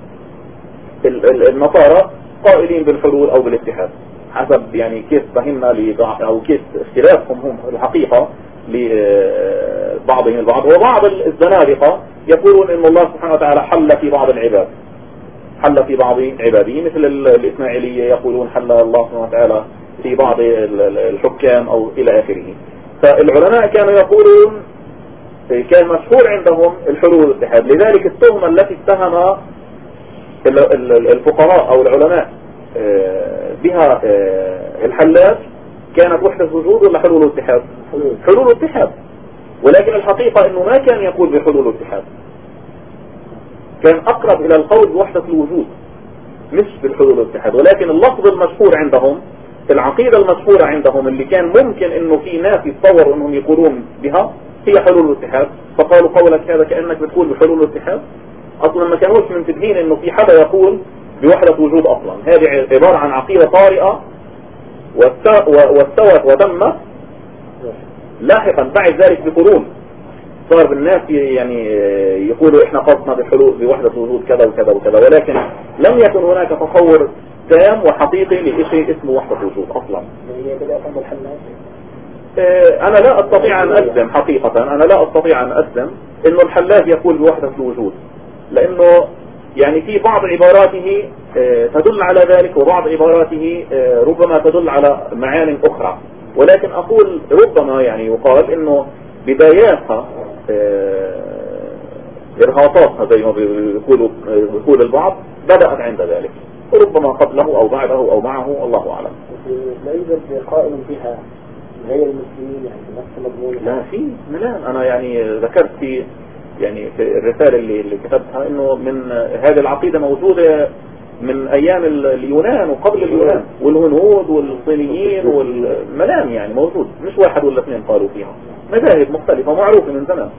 النصارى قائلين بالحلول أو بالاتحاد حسب يعني كيف فهمنا أو كيف اختلافهم هم الحقيقة لبعضهم البعض. وبعض الزنادقة يقولون أن الله سبحانه وتعالى حل في بعض العباد، حل في بعض عباده، مثل الإسماعيلية يقولون حل الله سبحانه وتعالى في بعض الحكام أو إلى آخره. فالعلماء كانوا يقولون كان مشهور عندهم الحلول والاتحاد. لذلك التهمة التي اتهم الفقراء أو العلماء بها الحلاج كانت وحدة وجود ولا حلول واتحاد؟ حلول واتحاد. ولكن الحقيقة انه ما كان يقول بحلول الاتحاد، كان اقرب الى القول بوحدة الوجود مش بالحلول الاتحاد. ولكن اللفظ المشهور عندهم، العقيدة المشهورة عندهم اللي كان ممكن انه في ناس يتصوروا انهم يقولون بها هي حلول الاتحاد، فقالوا قولك هذا كأنك بتقول بحلول الاتحاد. اصلا ما كانوش منتبهين انه في حدا يقول بوحدة وجود اصلا. هذه عبارة عن عقيدة طارئة واستوت وتمت لاحقا بعد ذلك بقرون. صار بالناس يعني يقولوا احنا قصدنا بحلول بوحدة وجود كذا وكذا وكذا، ولكن لم يكن هناك تصور تام وحقيقي لشيء اسمه وحدة وجود اصلا. انا لا استطيع ان اجزم حقيقة، انا لا استطيع ان اجزم انه الحلاج يقول بوحدة الوجود، لانه يعني في بعض عباراته تدل على ذلك وبعض عباراته ربما تدل على معان اخرى. ولكن اقول ربما يعني يقال انه بداياتها ارهاصاتها زي ما بيقولوا بيقول البعض بدأت عند ذلك، وربما قبله او بعده او معه، الله اعلم. لا يوجد قائل بها غير المسلمين يعني نفس مضمون؟ لا في ملان. انا يعني ذكرت في يعني في الرسالة اللي, اللي كتبتها انه من هذه العقيدة موجودة من ايام اليونان وقبل اليونان، والهنود والصينيين والملام يعني موجود، مش واحد ولا اثنين قالوا فيها، مذاهب مختلفة معروفة من زمان.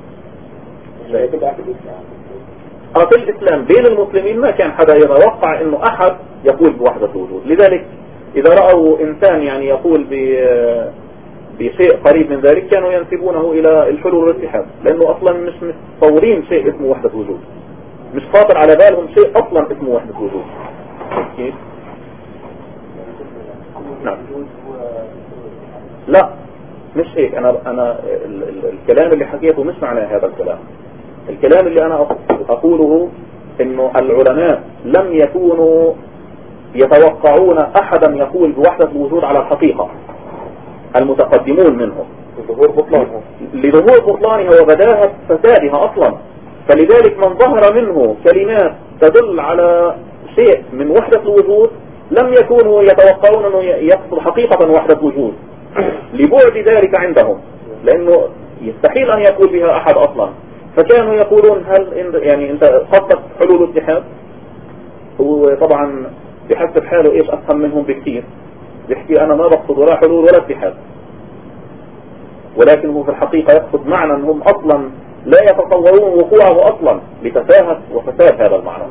اه في الاسلام بين المسلمين ما كان حدا يتوقع انه احد يقول بوحدة الوجود. لذلك اذا رأوا انسان يعني يقول بشيء قريب من ذلك كانوا ينسبونه الى الحلول والاتحاد، لانه اصلا مش متصورين شيء اسمه وحدة وجود، مش خاطر على بالهم شيء اصلا اسمه وحدة وجود. كيف؟ نعم. لا مش هيك. انا انا ال ال الكلام اللي حكيته مش معنى هذا الكلام. الكلام اللي انا اقوله انه العلماء لم يكونوا يتوقعون احدا يقول بوحدة الوجود على الحقيقة، المتقدمون منهم لظهور بطلانها لظهور بطلانها وبداهة فسادها اصلا. فلذلك من ظهر منه كلمات تدل على شيء من وحدة الوجود لم يكونوا يتوقعون انه يقصد حقيقة وحدة وجود لبعد ذلك عندهم، لانه يستحيل ان يقول بها احد اصلا. فكانوا يقولون هل يعني انت خطط حلول الاتحاد؟ هو طبعا بحسب حاله ايش افهم منهم بكثير، بيحكي انا ما بقصد ولا حلول ولا اتحاد، ولكن هو في الحقيقة يقصد معنى انهم اصلا لا يتصورون وقوعه اصلا لتفاهة وفساد هذا المعنى.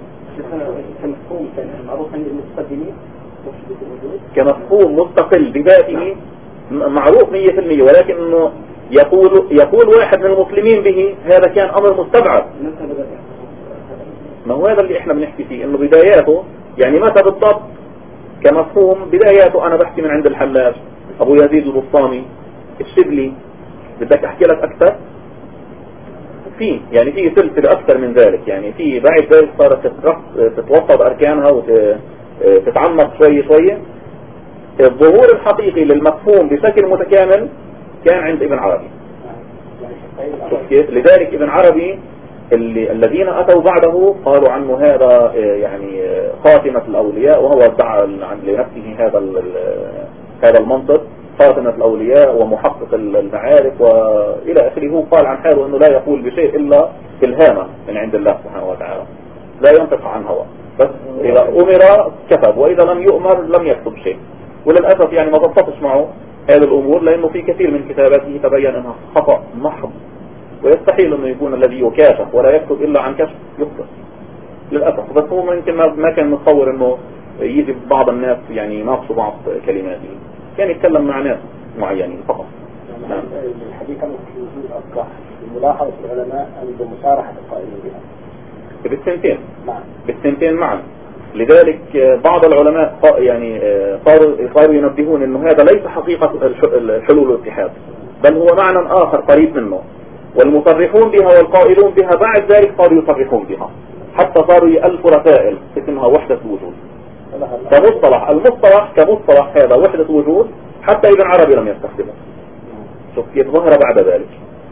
كمفهوم مستقل بذاته معروف مية في المية، ولكن انه يقول يقول واحد من المسلمين به هذا كان امر مستبعد. ما هو هذا اللي احنا بنحكي فيه، انه بداياته يعني متى بالضبط كمفهوم بداياته انا بحكي من عند الحلاج ابو يزيد البسطامي الشبلي. بدك احكي لك اكثر في يعني في سلسلة اكثر من ذلك، يعني في بعد ذلك صارت تتوسط اركانها وتتعمق شوي شوي. الظهور الحقيقي للمفهوم بشكل متكامل كان عند ابن عربي. لذلك ابن عربي اللي الذين اتوا بعده قالوا عنه هذا يعني خاتمة الاولياء، وهو ادعى لنفسه هذا هذا المنطق خاتمة الاولياء ومحقق المعارف والى اخره. قال عن حاله انه لا يقول بشيء الا الهامة من عند الله سبحانه وتعالى، لا ينطق عن هوى، بس اذا امر كتب واذا لم يؤمر لم يكتب شيء. وللأسف يعني ما ضبطش معه هذه الأمور، لأنه في كثير من كتاباته تبين أنها خطأ محض، ويستحيل أنه يكون الذي يكاشف ولا يكتب إلا عن كشف يخطئ للأسف. بس هو ممكن ما كان متصور أنه يجي بعض الناس يعني يناقشوا بعض كلماته، كان يتكلم مع ناس معينين فقط. نعم. الحديث عن الوجود أصبح بملاحظة العلماء عند مصارحة القائلين بها بالسنتين نعم بالسنتين معا. لذلك بعض العلماء يعني صاروا صاروا ينبهون انه هذا ليس حقيقة الحلول والاتحاد، بل هو معنى اخر قريب منه، والمصرحون بها والقائلون بها بعد ذلك صاروا يصرحون بها، حتى صاروا يألفوا رسائل اسمها وحدة الوجود كمصطلح. المصطلح كمصطلح هذا وحدة الوجود حتى ابن عربي لم يستخدمه. شوف كيف ظهر بعد ذلك.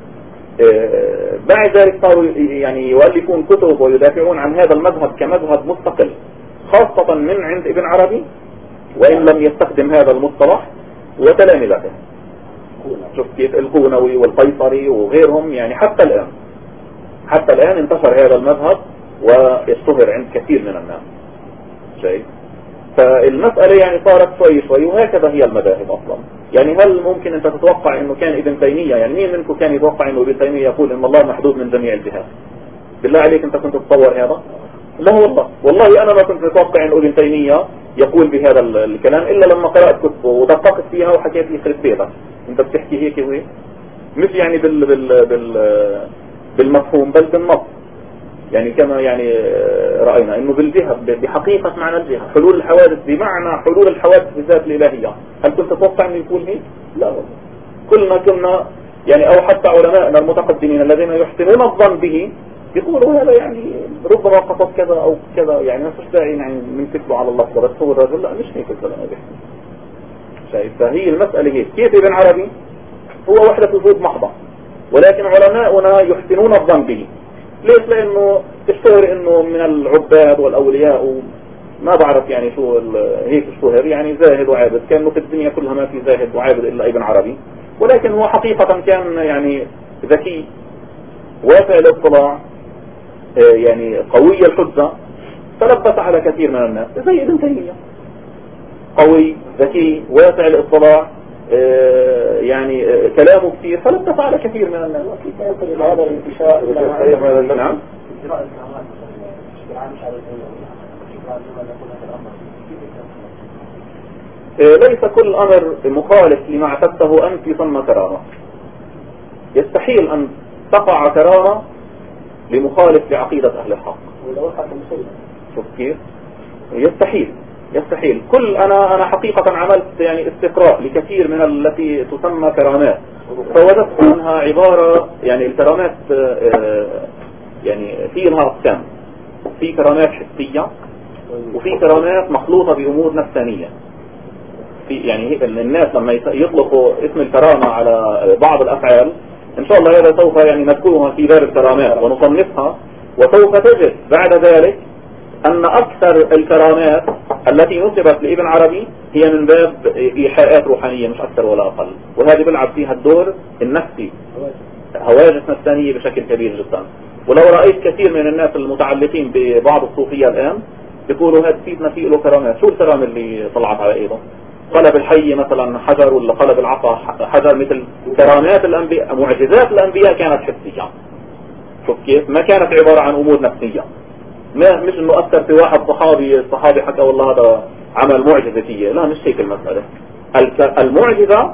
بعد ذلك صاروا يعني يؤلفون كتب ويدافعون عن هذا المذهب كمذهب مستقل، خاصة من عند ابن عربي وإن لم يستخدم هذا المصطلح وتلامذته. شوف كيف القونوي والقيصري وغيرهم، يعني حتى الآن حتى الآن انتشر هذا المذهب ويشتهر عند كثير من الناس شيء. فالمسألة يعني صارت شوي شوي، وهكذا هي المذاهب أصلا. يعني هل ممكن أنت تتوقع إنه كان ابن تيمية، يعني مين منكم كان يتوقع إنه ابن تيمية يقول إن الله محدود من جميع الجهات؟ بالله عليك أنت كنت تتصور هذا؟ لا والله والله أنا ما كنت متوقع إنه ابن تيمية يقول بهذا الكلام إلا لما قرأت كتبه ودققت فيها وحكيت لي خرب بيتك أنت بتحكي هيك وهيك، مش يعني بال بال بال بالمفهوم بل بالنص. يعني كما يعني رأينا انه بالجهة بحقيقة معنى الجهة حلول الحوادث بمعنى حلول الحوادث بذات الإلهية. هل كنت تتوقع انه يكون هيك؟ لا والله. كلنا كنا يعني او حتى علماءنا المتقدمين الذين يحسنون الظن به يقولوا هذا يعني ربما قصد كذا او كذا، يعني ما فيش داعي يعني ننكتبه على الله بس هو الرجل لا مش هيك الكلام ده. شايف؟ فهي المسألة هيك. كيف ابن عربي هو وحدة وجود محضة، ولكن علماؤنا يحسنون الظن به. ليش؟ لانه اشتهر انه من العباد والاولياء وما بعرف يعني شو هيك اشتهر، يعني زاهد وعابد، كانه في الدنيا كلها ما في زاهد وعابد الا ابن عربي، ولكن هو حقيقة كان يعني ذكي واسع الاطلاع، يعني قوي الحجة، تلبس على كثير من الناس زي ابن تيمية. قوي ذكي واسع الاطلاع، يعني كلامه كثير فلبس على كثير من الناس. هذا الانتشار نعم. ليس كل أمر مخالف لما اعتدته أنت ثم كرامة. يستحيل أن تقع كرامة لمخالف لعقيدة أهل الحق. شوف كيف؟ يستحيل يستحيل. كل أنا أنا حقيقة عملت يعني استقراء لكثير من التي تسمى كرامات، فوجدت عنها عبارة يعني الكرامات يعني في لها أقسام. في كرامات حسية وفي كرامات مخلوطة بأمور نفسانية. في يعني الناس لما يطلقوا اسم الكرامة على بعض الأفعال إن شاء الله هذا سوف يعني نذكرها في باب الكرامات ونصنفها، وسوف تجد بعد ذلك أن أكثر الكرامات التي نسبت لابن عربي هي من باب إيحاءات روحانية مش أكثر ولا أقل، وهذه بلعب فيها الدور النفسي، هواجس نفسانية بشكل كبير جدا. ولو رأيت كثير من الناس المتعلقين ببعض الصوفية الآن يقولوا هذا سيدنا فيه له كرامات. شو الكرامة اللي طلعت على إيده؟ قلب الحي مثلا حجر، ولا قلب العصا حجر، مثل كرامات الأنبياء. معجزات الأنبياء كانت حسية. شوف كيف؟ ما كانت عبارة عن أمور نفسية. ما مش انه اثر في واحد صحابي الصحابي حكى والله هذا عمل معجزة فيه، لا مش هيك المسألة. المعجزة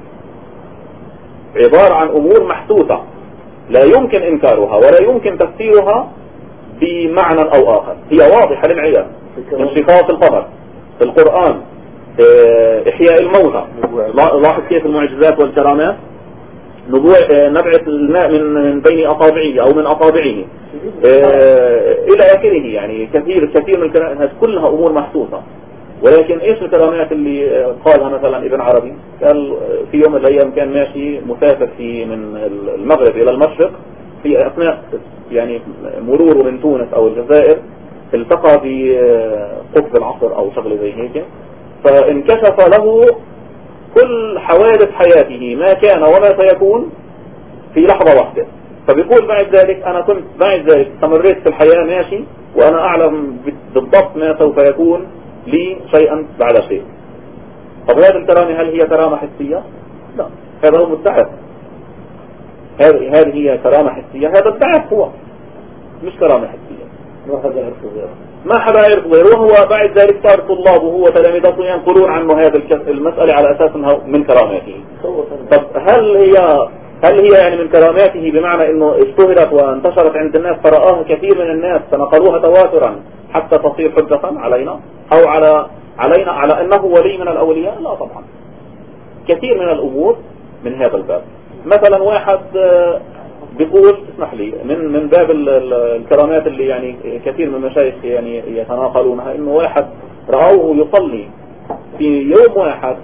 عبارة عن امور محسوسة لا يمكن انكارها ولا يمكن تفسيرها بمعنى او اخر، هي واضحة للعيان. انشقاق القمر في القرآن، احياء الموتى، لاحظ كيف المعجزات والكرامات. نبوع نبعث الماء من بين أصابعه أو من أصابعه إلى آخره. يعني كثير كثير من الكرامات كلها أمور محسوسة. ولكن إيش الكرامات اللي قالها مثلا ابن عربي؟ قال في يوم من الأيام كان ماشي مسافر في من المغرب إلى المشرق، في أثناء يعني مروره من تونس أو الجزائر التقى بقطب العصر أو شغله زي هيك، فانكشف له كل حوادث حياته ما كان وما سيكون في لحظة واحدة. فبيقول بعد ذلك أنا كنت بعد ذلك استمريت في الحياة ماشي وأنا أعلم بالضبط ما سوف يكون لي شيئا بعد شيء. طب هذه الكرامة هل هي كرامة حسية؟ لا، هذا هو مدعف. هذه هذه هي كرامة حسية، هذا الدعف هو مش كرامة حسية. ما حدا يعرف غيره، ما حدا يعرف غيره. وهو بعد ذلك صار طلابه هو تلاميذه ينقلون عنه هذا المسألة على أساس أنها من كراماته. طب هل هي هل هي يعني من كراماته بمعنى أنه اشتهرت وانتشرت عند الناس فرآها كثير من الناس فنقلوها تواترا حتى تصير حجة علينا أو على علينا على أنه ولي من الأولياء؟ لا طبعا. كثير من الأمور من هذا الباب. مثلا واحد بيقول اسمح لي من من باب الكرامات اللي يعني كثير من المشايخ يعني يتناقلونها، انه واحد رأوه يصلي في يوم واحد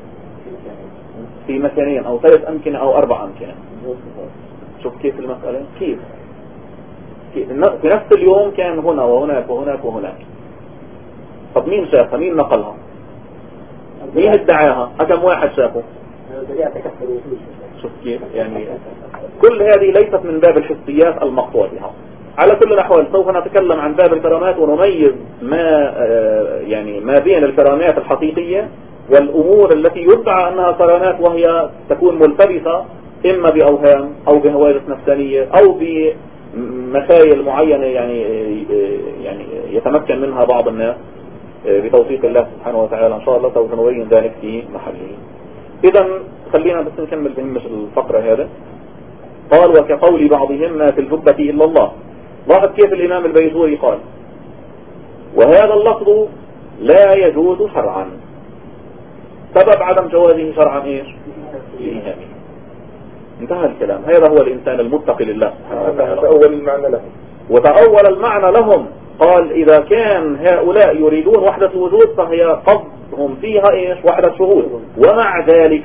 في مكانين او ثلاث امكنة او اربع امكنة. شوف كيف المسألة كيف في نفس اليوم كان هنا وهناك وهناك وهناك. طب مين شافها؟ مين نقلها؟ مين ادعاها؟ كم واحد شافه؟ شوف كيف يعني كل هذه ليست من باب الحسيات المقطوع بها. على كل الأحوال سوف نتكلم عن باب الكرامات ونميز ما يعني ما بين الكرامات الحقيقية والأمور التي يدعى أنها كرامات وهي تكون ملتبسة إما بأوهام أو بهواجس نفسانية أو بمسائل معينة يعني يعني يتمكن منها بعض الناس بتوفيق الله سبحانه وتعالى. إن شاء الله سوف نبين ذلك في محله. إذا خلينا بس نكمل بهمش الفقرة هذا. قال وكقول بعضهم ما في الجبة إلا الله. لاحظ كيف الإمام البيجوري قال وهذا اللفظ لا يجوز شرعا. سبب عدم جوازه شرعا ايش؟ الإيهامي. انتهى الكلام. هذا هو الإنسان المتقي لله وتأول المعنى لهم وتأول المعنى لهم. قال إذا كان هؤلاء يريدون وحدة الوجود فهي قصدهم فيها ايش؟ وحدة شهود. ومع ذلك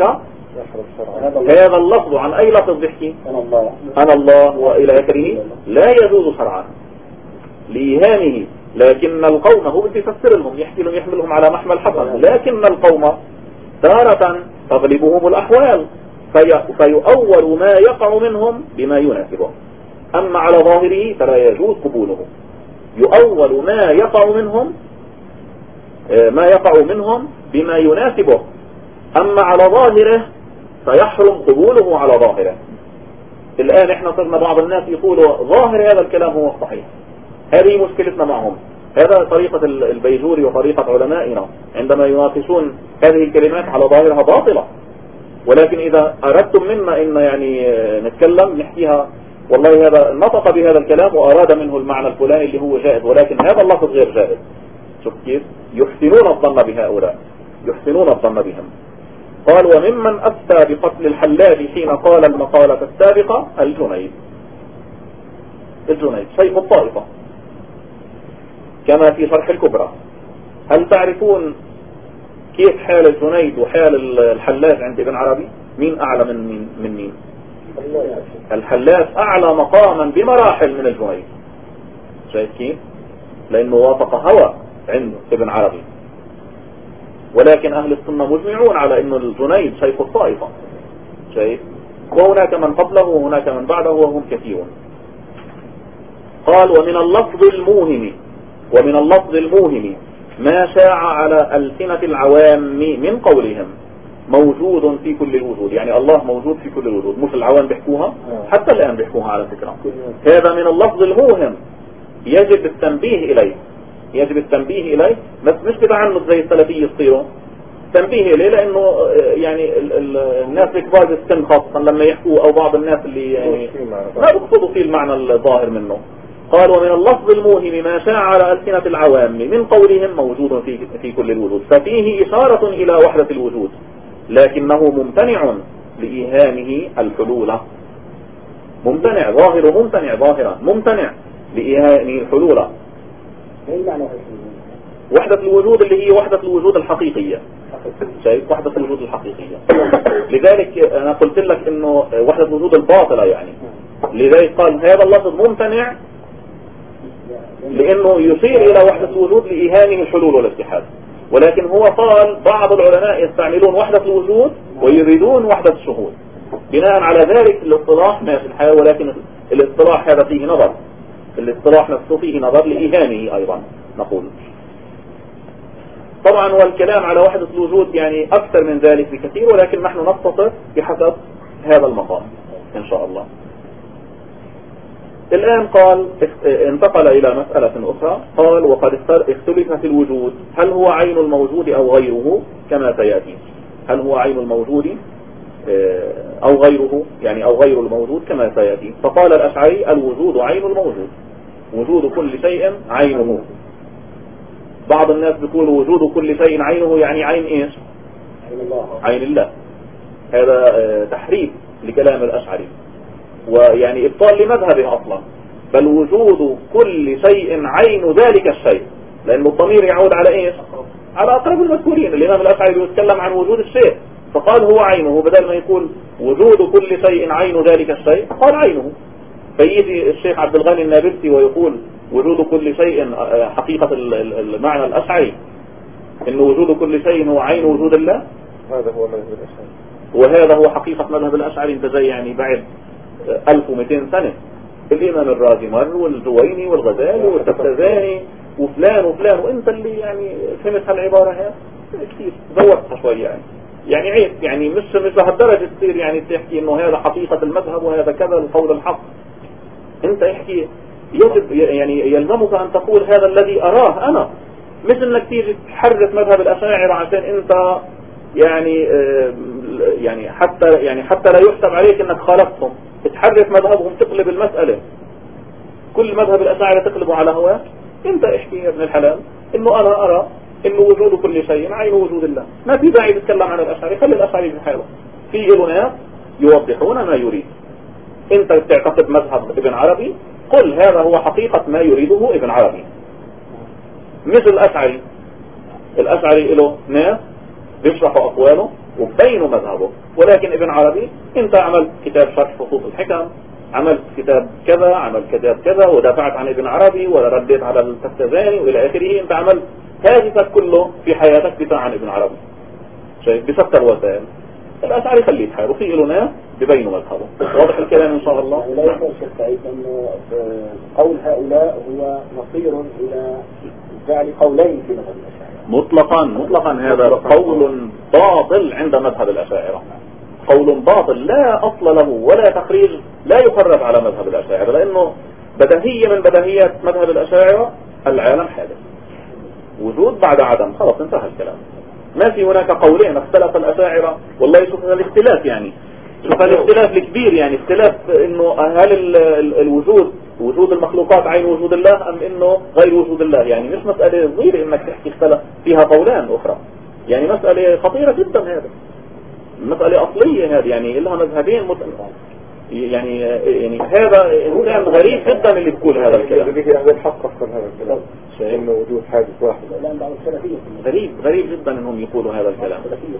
هذا اللفظ عن أي لفظ بيحكي؟ أنا الله وإلى آخره لا يجوز شرعا لإيهامه. لكن القوم هو بده يفسر لهم يحكي لهم يحملهم على محمل حسن. لكن القوم تارة تغلبهم الأحوال في فيؤول ما يقع منهم بما يناسبه. أما على ظاهره فلا يجوز قبوله. يؤول ما يقع منهم ما يقع منهم بما يناسبه. أما على ظاهره فيحرم قبوله على ظاهره. الآن احنا صرنا بعض الناس يقولوا ظاهر هذا الكلام هو الصحيح. هذه مشكلتنا معهم. هذا طريقة البيجوري وطريقة علمائنا عندما يناقشون هذه الكلمات على ظاهرها باطلة. ولكن إذا أردتم منا إن يعني نتكلم نحكيها والله هذا نطق بهذا الكلام وأراد منه المعنى الفلاني اللي هو جائز ولكن هذا اللفظ غير جائز. شوف كيف يحسنون الظن بهؤلاء يحسنون الظن بهم. قال وممن أفتى بقتل الحلاج حين قال المقالة السابقة الجنيد. الجنيد شيخ الطائفة كما في شرح الكبرى. هل تعرفون كيف حال الجنيد وحال الحلاج عند ابن عربي؟ مين أعلى من مين؟ من مين؟ الحلاج أعلى مقاما بمراحل من الجنيد. شايف كيف؟ لأنه وافق هوى عند ابن عربي. ولكن أهل السنة مجمعون على أن الجنيد شيخ الطائفة. شايف؟ وهناك من قبله وهناك من بعده وهم كثيرون. قال ومن اللفظ الموهم ومن اللفظ الموهم ما شاع على ألسنة العوام من قولهم موجود في كل الوجود. يعني الله موجود في كل الوجود. مش العوام بيحكوها حتى الآن بيحكوها على فكرة. هذا من اللفظ الموهم يجب التنبيه إليه يجب التنبيه إليه بس مش بتعنت زي السلفية يصيروا تنبيه إليه لأنه يعني ال ال الناس الكبار السن خاصة لما يحكوا أو بعض الناس اللي يعني ما بيقصدوا فيه المعنى الظاهر منه. قال ومن اللفظ الموهم ما شاع على ألسنة العوام من قولهم موجود في, في كل الوجود ففيه إشارة إلى وحدة الوجود لكنه ممتنع لإيهامه الحلول. ممتنع ظاهر ممتنع ظاهرا ممتنع لإيهامه الحلول. وحدة الوجود اللي هي وحدة الوجود الحقيقية. شايف وحدة الوجود الحقيقية. لذلك أنا قلت لك إنه وحدة الوجود الباطلة يعني. لذلك قال هذا اللفظ ممتنع لأنه يشير إلى وحدة الوجود لإيهامه الحلول والاتحاد. ولكن هو قال بعض العلماء يستعملون وحدة الوجود ويريدون وحدة الشهود. بناء على ذلك الاصطلاح ماشي الحال ولكن الاصطلاح هذا فيه نظر. الاصطلاح نفسه فيه نظر لإيهامه أيضا نقول. طبعا والكلام على وحدة الوجود يعني أكثر من ذلك بكثير ولكن نحن نختصر بحسب هذا المقام إن شاء الله. الآن قال انتقل إلى مسألة أخرى. قال وقد اختلف في الوجود هل هو عين الموجود أو غيره كما سيأتي. هل هو عين الموجود أو غيره يعني أو غير الموجود كما سيأتي. فقال الأشعري الوجود عين الموجود. وجود كل شيء عينه. بعض الناس بيقول وجود كل شيء عينه يعني عين إيش؟ عين الله. عين الله. هذا تحريف لكلام الأشعري ويعني إبطال لمذهبه أصلا. بل وجود كل شيء عين ذلك الشيء لأن الضمير يعود على إيش؟ على أقرب المذكورين. الإمام الأشعري يتكلم عن وجود الشيء فقال هو عينه بدل ما يقول وجود كل شيء عين ذلك الشيء قال عينه. فيجي الشيخ عبد الغني النابلسي ويقول وجود كل شيء حقيقة المعنى الأشعري إن وجود كل شيء هو عين وجود الله. هذا هو مذهب الأشعري. وهذا هو حقيقة مذهب الأشعري. انت جاي يعني بعد ألف ومئتين سنة الإمام الرازي مر والجويني والغزالي والتفتزاني وفلان وفلان، وانت اللي يعني فهمت هالعبارة هي كثير زودتها شوي يعني يعني عيب يعني مش مش لهالدرجة تصير يعني تحكي انه هذا حقيقة المذهب وهذا كذا القول الحق. انت احكي يجب يعني يلزمك ان تقول هذا الذي اراه انا، مش انك تيجي تحرف مذهب الاشاعرة عشان انت يعني يعني حتى يعني حتى لا يحسب عليك انك خالفتهم، تحرف مذهبهم تقلب المسألة كل مذهب الاشاعرة تقلبه على هواك. انت احكي يا ابن الحلال انه انا ارى انه وجود كل شيء عين وجود الله، ما في داعي تتكلم عن الاشاعرة، خلي الاشاعرة بحاله. في له ناس يوضحون ما يريد. انت تعتقد مذهب ابن عربي قل هذا هو حقيقة ما يريده ابن عربي، مثل الاشعري. الاشعري له ناس بيشرحوا اقواله وبينوا مذهبه، ولكن ابن عربي انت عملت كتاب شرح خصوص الحكم، عملت كتاب كذا، عملت كتاب كذا، ودافعت عن ابن عربي ولا رديت على التفتزاني والى اخره. انت عملت هذا كله في حياتك دفاع عن ابن عربي شايف بشتى الوسائل. الاشعري خليه حاله، في له ناس ببينوا مذهبه. واضح الكلام ان شاء الله؟ لا يقول الشيخ سعيد انه قول هؤلاء هو مصير الى جعل قولين في مذهب الاشاعرة مطلقا مطلقا. هذا قول باطل عند مذهب الاشاعرة، قول باطل لا اصل له ولا تخريج، لا يخرج على مذهب الاشاعرة، لانه بديهية من بديهيات مذهب الاشاعرة العالم حادث، وجود بعد عدم، خلاص انتهى الكلام. ما في هناك قولين اختلف الاشاعرة. والله شوف هذا الاختلاف يعني شوف الاختلاف الكبير يعني اختلاف انه هل الوجود وجود المخلوقات عين وجود الله ام انه غير وجود الله. يعني مش مسألة صغيرة انك تحكي اختلف فيها قولان اخرى، يعني مسألة خطيرة جدا. هذا مسألة اصلية هذه يعني لها مذهبين مت... يعني يعني هذا انسان غريب جدا اللي بيقول هذا الكلام. هذا الحق اصلا هذا الكلام انه وجود حادث واحد. غريب غريب جدا انهم يقولوا هذا الكلام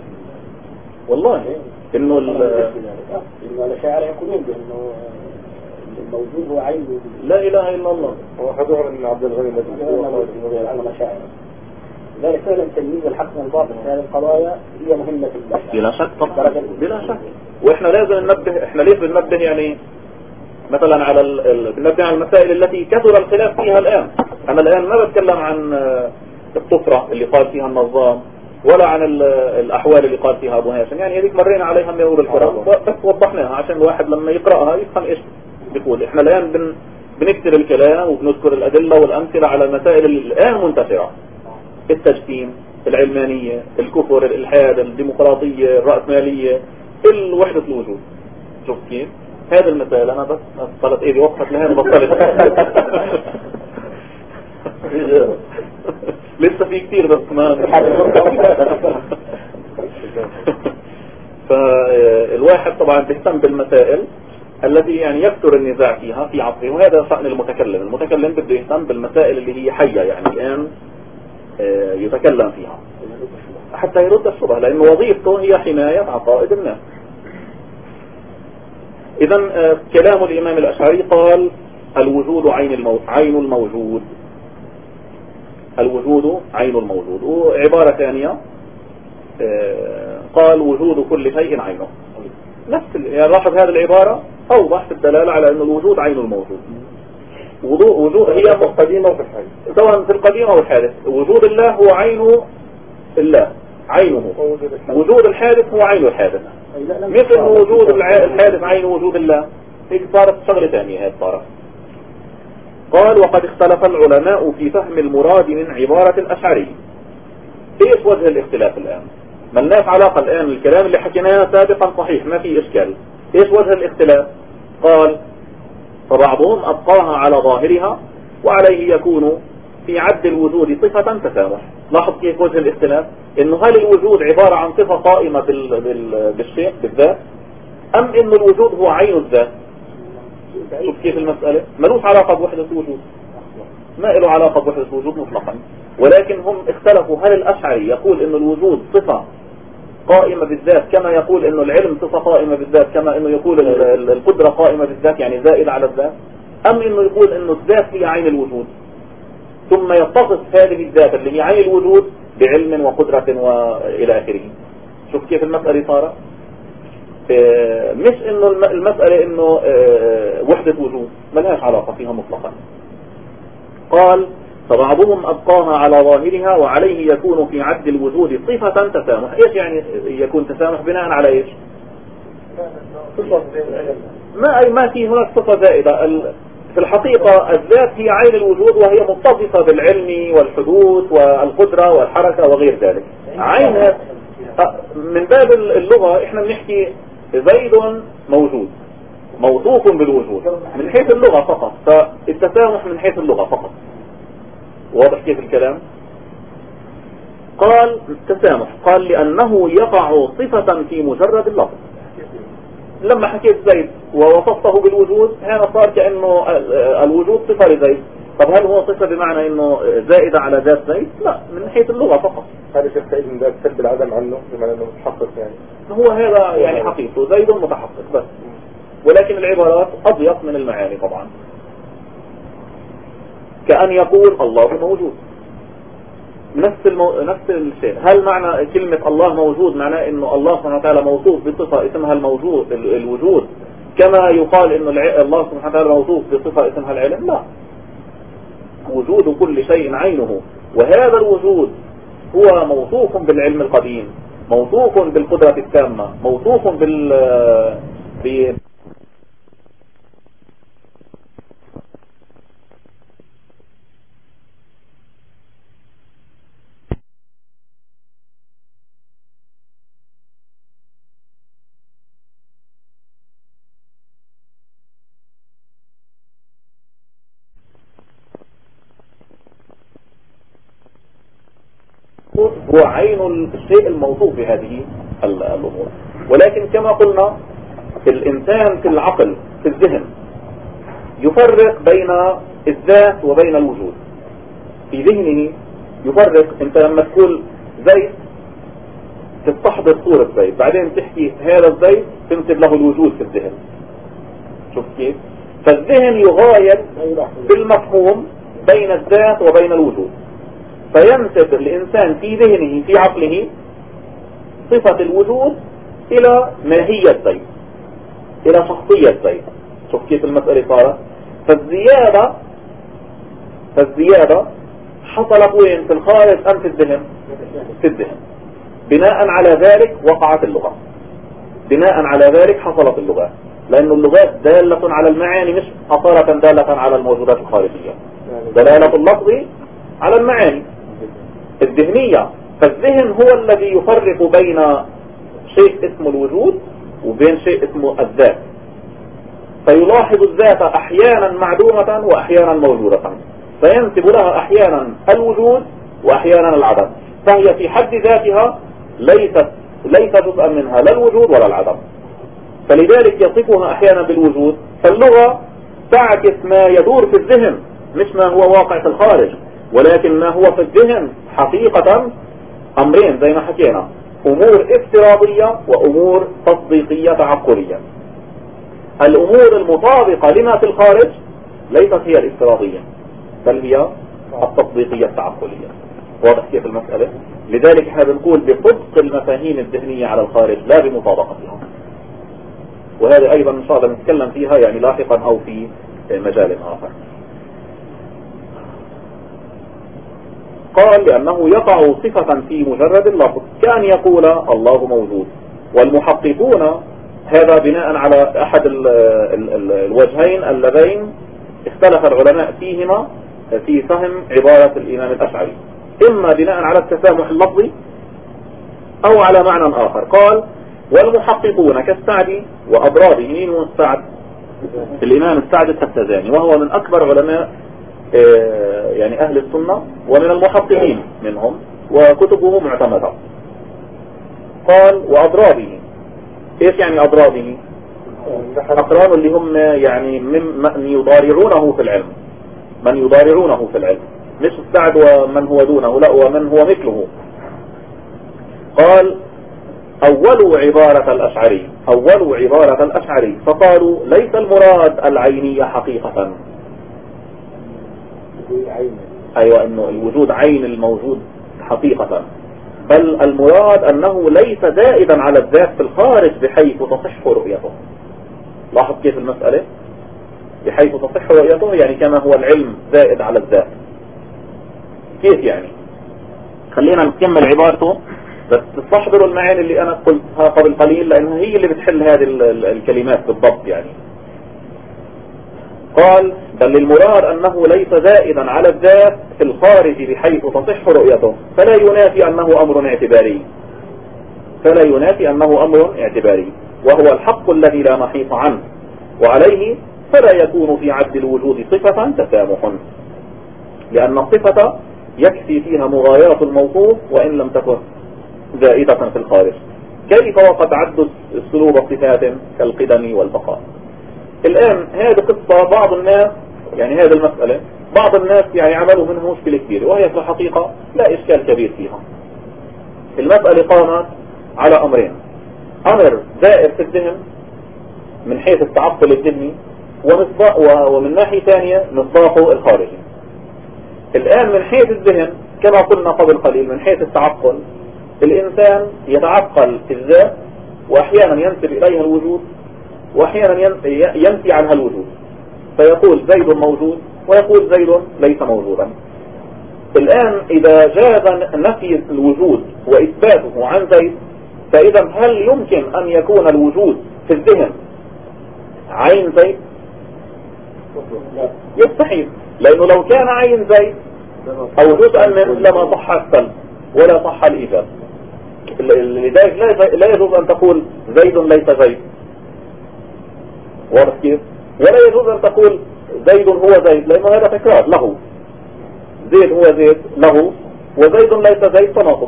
والله. انه الاشاعرة يقولون بانه الموجود هو عين وجود. لا اله الا الله. وأخذوها من عبد الغني الاشاعرة. ذلك فعلا تمييز الحق من الباطل في هذه القضايا هي مهمة الاشاعرة بلا شك طبعا بلا شك. واحنا لازم ننبه، احنا ليش بننبه يعني مثلا على ال... بننبه على المسائل التي كثر الخلاف فيها الان. انا الان ما بتكلم عن الطفرة اللي قال فيها النظام ولا عن الأحوال اللي قال فيها أبو هاشم، يعني هذيك مرينا عليها من أول القرآن بس وضحناها عشان الواحد لما يقرأها يفهم إيش بيقول. إحنا الآن بن بنكتب الكلام وبنذكر الأدلة والأمثلة على المسائل اللي الآن منتشرة: التجسيم، العلمانية، الكفر، الإلحاد، الديمقراطية، الرأسمالية، الوحدة الوجود. شوف كيف هذا المثال. أنا بس طلت إيدي وقفت لهذا بطلت لسه في كتير بس ما فالواحد طبعا بيهتم بالمسائل التي يعني يكثر النزاع فيها في عصره، وهذا شأن المتكلم. المتكلم بده يهتم بالمسائل اللي هي حية يعني الآن يتكلم فيها حتى يرد الشبهة، لأن وظيفته هي حماية عقائد الناس. إذن كلام الإمام الأشعري قال الوجود عين المو... عين الموجود. الوجود عين الموجود. وعبارة ثانية قال وجود كل شيء عينه. نفس يعني لاحظ هذه العبارة أوضح في الدلالة على أن الوجود عين الموجود. وجود هي القديمة وفي الحادث، سواء في القديمة والحادث. وجود الله هو عين الله، عينه. وجود الحادث هو عين الحادث، مثل وجود الحادث عين وجود الله. هيك صارت شغلة ثانية. هذه صارت. قال وقد اختلف العلماء في فهم المراد من عبارة الأشعري. ايش وجه الاختلاف الآن؟ ما لناش علاقة الآن، الكلام اللي حكيناه سابقا صحيح ما في إشكال. ايش وجه الاختلاف؟ قال فبعضهم أبقاها على ظاهرها وعليه يكون في عد الوجود صفة تسامح. لاحظ كيف وجه الاختلاف، انه هل الوجود عبارة عن صفة قائمة بال... بال... بالشيء بالذات، ام ان الوجود هو عين الذات؟ شوف كيف المسألة ملوش علاقة بوحدة الوجود، ما له علاقة بوحدة الوجود مطلقا. ولكن هم اختلفوا هل الأشعري يقول ان الوجود صفة قائمة بالذات كما يقول انه العلم صفة قائمة بالذات، كما انه يقول القدرة قائمة بالذات يعني زائدة على الذات، ام انه يقول انه الذات هي عين الوجود ثم يتصف هذه الذات اللي هي عين الوجود بعلم وقدرة والى اخره. شوف كيف المسألة صارت. اه مش انه المسألة انه اه وحدة وجود، ما لهاش علاقة فيها مطلقا. قال فبعضهم أبقاها على ظاهرها وعليه يكون في عد الوجود صفة تسامح. ايش يعني يكون تسامح؟ بناء على ايش؟ ما أي ما في هناك صفة زائدة. في الحقيقة الذات هي عين الوجود، وهي متصفة بالعلم والحدوث والقدرة والحركة وغير ذلك. عين من باب اللغة احنا بنحكي زيد موجود موصوف بالوجود من حيث اللغة فقط، فالتسامح من حيث اللغة فقط. واضح كيف الكلام؟ قال تسامح، قال لأنه يقع صفة في مجرد اللفظ. لما حكيت زيد ووصفته بالوجود هنا صار كأنه الوجود صفة لزيد. طب هل هو صفة بمعنى انه زائدة على ذات زيد؟ لا، من حيث اللغة فقط. هذا شيء سعيد من ذات سلب العدم عنه بمعنى انه متحقق، يعني هو هذا يعني حقيقته زيد متحقق بس، ولكن العبارات أضيق من المعاني طبعا. كأن يقول الله موجود، نفس المو... نفس الشيء. هل معنى كلمة الله موجود معناه انه الله سبحانه وتعالى موصوف بصفة اسمها الموجود الوجود كما يقال انه الع... الله سبحانه وتعالى موصوف بصفة اسمها العلم؟ لا، وجود كل شيء عينه، وهذا الوجود هو موصوف بالعلم القديم، موصوف بالقدرة التامة، موصوف بال ب... هو عين الشيء الموصوف بهذه الأمور. ولكن كما قلنا الإنسان في العقل في الذهن يفرق بين الذات وبين الوجود. في ذهنه يفرق. انت لما تقول زيت تستحضر صورة زيت، بعدين تحكي هذا الزيت تنسب له الوجود في الذهن. شوف كيف؟ فالذهن يغاير بالمفهوم بين الذات وبين الوجود، فينسب الإنسان في ذهنه في عقله صفة الوجود إلى ماهية زيت، إلى شخصية زيت. شوف كيف المسألة صارت. فالزيادة فالزيادة حصلت وين؟ في الخارج أم في الذهن؟ في الذهن. بناء على ذلك وقعت اللغة، بناء على ذلك حصلت اللغة، لأن اللغات دالة على المعاني مش أصالة دالة على الموجودات الخارجية. دلالة اللفظ على المعاني الذهنية. فالذهن هو الذي يفرق بين شيء اسمه الوجود وبين شيء اسمه الذات، فيلاحظ الذات أحيانا معدومة وأحيانا موجودة، فينسب لها أحيانا الوجود وأحيانا العدم، فهي في حد ذاتها ليست ليس جزءا منها لا الوجود ولا العدم، فلذلك يصفها أحيانا بالوجود. فاللغة تعكس ما يدور في الذهن مش ما هو واقع في الخارج، ولكن ما هو في الذهن حقيقة أمرين زي ما حكينا، أمور افتراضية وأمور تصديقية تعقلية. الأمور المطابقة لما في الخارج ليست هي الافتراضية بل هي التصديقية التعقلية. واضح كيف المسألة؟ لذلك احنا بنقول بصدق المفاهيم الذهنية على الخارج لا بمطابقتها، وهذا أيضا إن شاء الله نتكلم فيها يعني لاحقا أو في مجال آخر. قال لأنه يقع صفة في مجرد اللفظ كأن يقول الله موجود. والمحققون هذا بناء على أحد ال ال ال الوجهين اللذين اختلف العلماء فيهما في فهم عبارة الإمام الأشعري، إما بناء على التسامح اللفظي أو على معنى آخر. قال والمحققون كالسعدي وأضرابه. مين هو السعد؟ الإمام السعد التفتزاني، وهو من أكبر علماء يعني أهل السنة ومن المحققين منهم، وكتبه معتمدة. قال وأضرابه. إيش يعني أضرابه؟ أقران اللي هم يعني من يضارعونه في العلم، من يضارعونه في العلم، مش السعد ومن هو دونه، لا ومن هو مثله. قال أول عبارة الأشعري أول عبارة الأشعري فقالوا ليس المراد العينية حقيقة. أيوة إنه الوجود عين الموجود حقيقة، بل المراد أنه ليس زائدا على الذات في الخارج بحيث تصح رؤيته. لاحظ كيف المسألة، بحيث تصح رؤيته يعني كما هو العلم زائد على الذات. كيف يعني؟ خلينا نكمل عبارته بس تستحضروا المعاني اللي أنا قلتها قبل قليل، لأنها هي اللي بتحل هذه الكلمات بالضبط. يعني قال بل المراد أنه ليس زائدا على الذات في الخارج بحيث تصح رؤيته، فلا ينافي أنه أمر اعتباري فلا ينافي أنه أمر اعتباري وهو الحق الذي لا محيط عنه، وعليه فلا يكون في عد الوجود صفة تسامح، لأن الصفة يكفي فيها مغايرة الموصوف وإن لم تكن زائدة في الخارج. كيف وقد عد السلوب صفات كالقدم والبقاء؟ الآن هذه قصة بعض الناس، يعني هذه المسألة بعض الناس يعني عملوا منها مشكلة كبيرة، وهي في الحقيقة لا إشكال كبير فيها. المسألة قامت على أمرين: أمر زائد في الذهن من حيث التعطل الذهني، ومن ناحية ثانية مصداقه الخارجي. الآن من حيث الذهن كما قلنا قبل قليل، من حيث التعقل الإنسان يتعقل في الذات، وأحيانا ينسب إليها الوجود وأحيانا ينفي عنها الوجود، فيقول زيد موجود ويقول زيد ليس موجودا. الآن إذا جاز نفي الوجود وإثباته عن زيد، فإذا هل يمكن أن يكون الوجود في الذهن عين زيد؟ يستحيل، لأنه لو كان عين زيد أو جزءا منه لما صح السلب ولا صح الإيجاب. لذلك لا يجوز أن تقول زيد ليس زيد، واضح كيف؟ ولا يجوز أن تقول زيد هو زيد، لأنه هذا تكرار له. زيد هو زيد له، وزيد ليس زيد تناقض.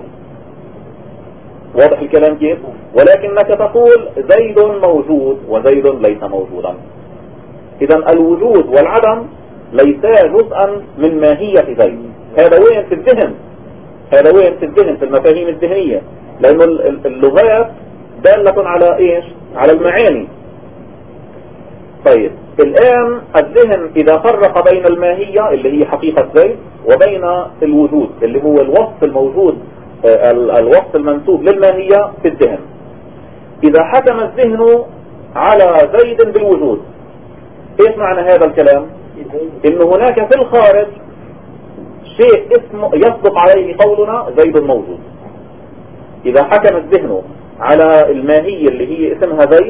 واضح الكلام كيف؟ ولكنك تقول زيد موجود وزيد ليس موجودا. إذا الوجود والعدم ليسا جزءا من ماهية زيد. هذا وين في الذهن، هذا وين في الذهن، في المفاهيم الذهنية، لأن اللغات دالة على إيش؟ على المعاني. طيب الآن الذهن إذا فرق بين الماهية اللي هي حقيقة زيد وبين الوجود اللي هو الوصف الموجود، الوصف المنسوب للماهية في الذهن، إذا حكم الذهن على زيد بالوجود، إيش معنى هذا الكلام؟ إنه هناك في الخارج شيء اسمه يصدق عليه قولنا زيد موجود. إذا حكم الذهن على الماهية اللي هي اسمها زيد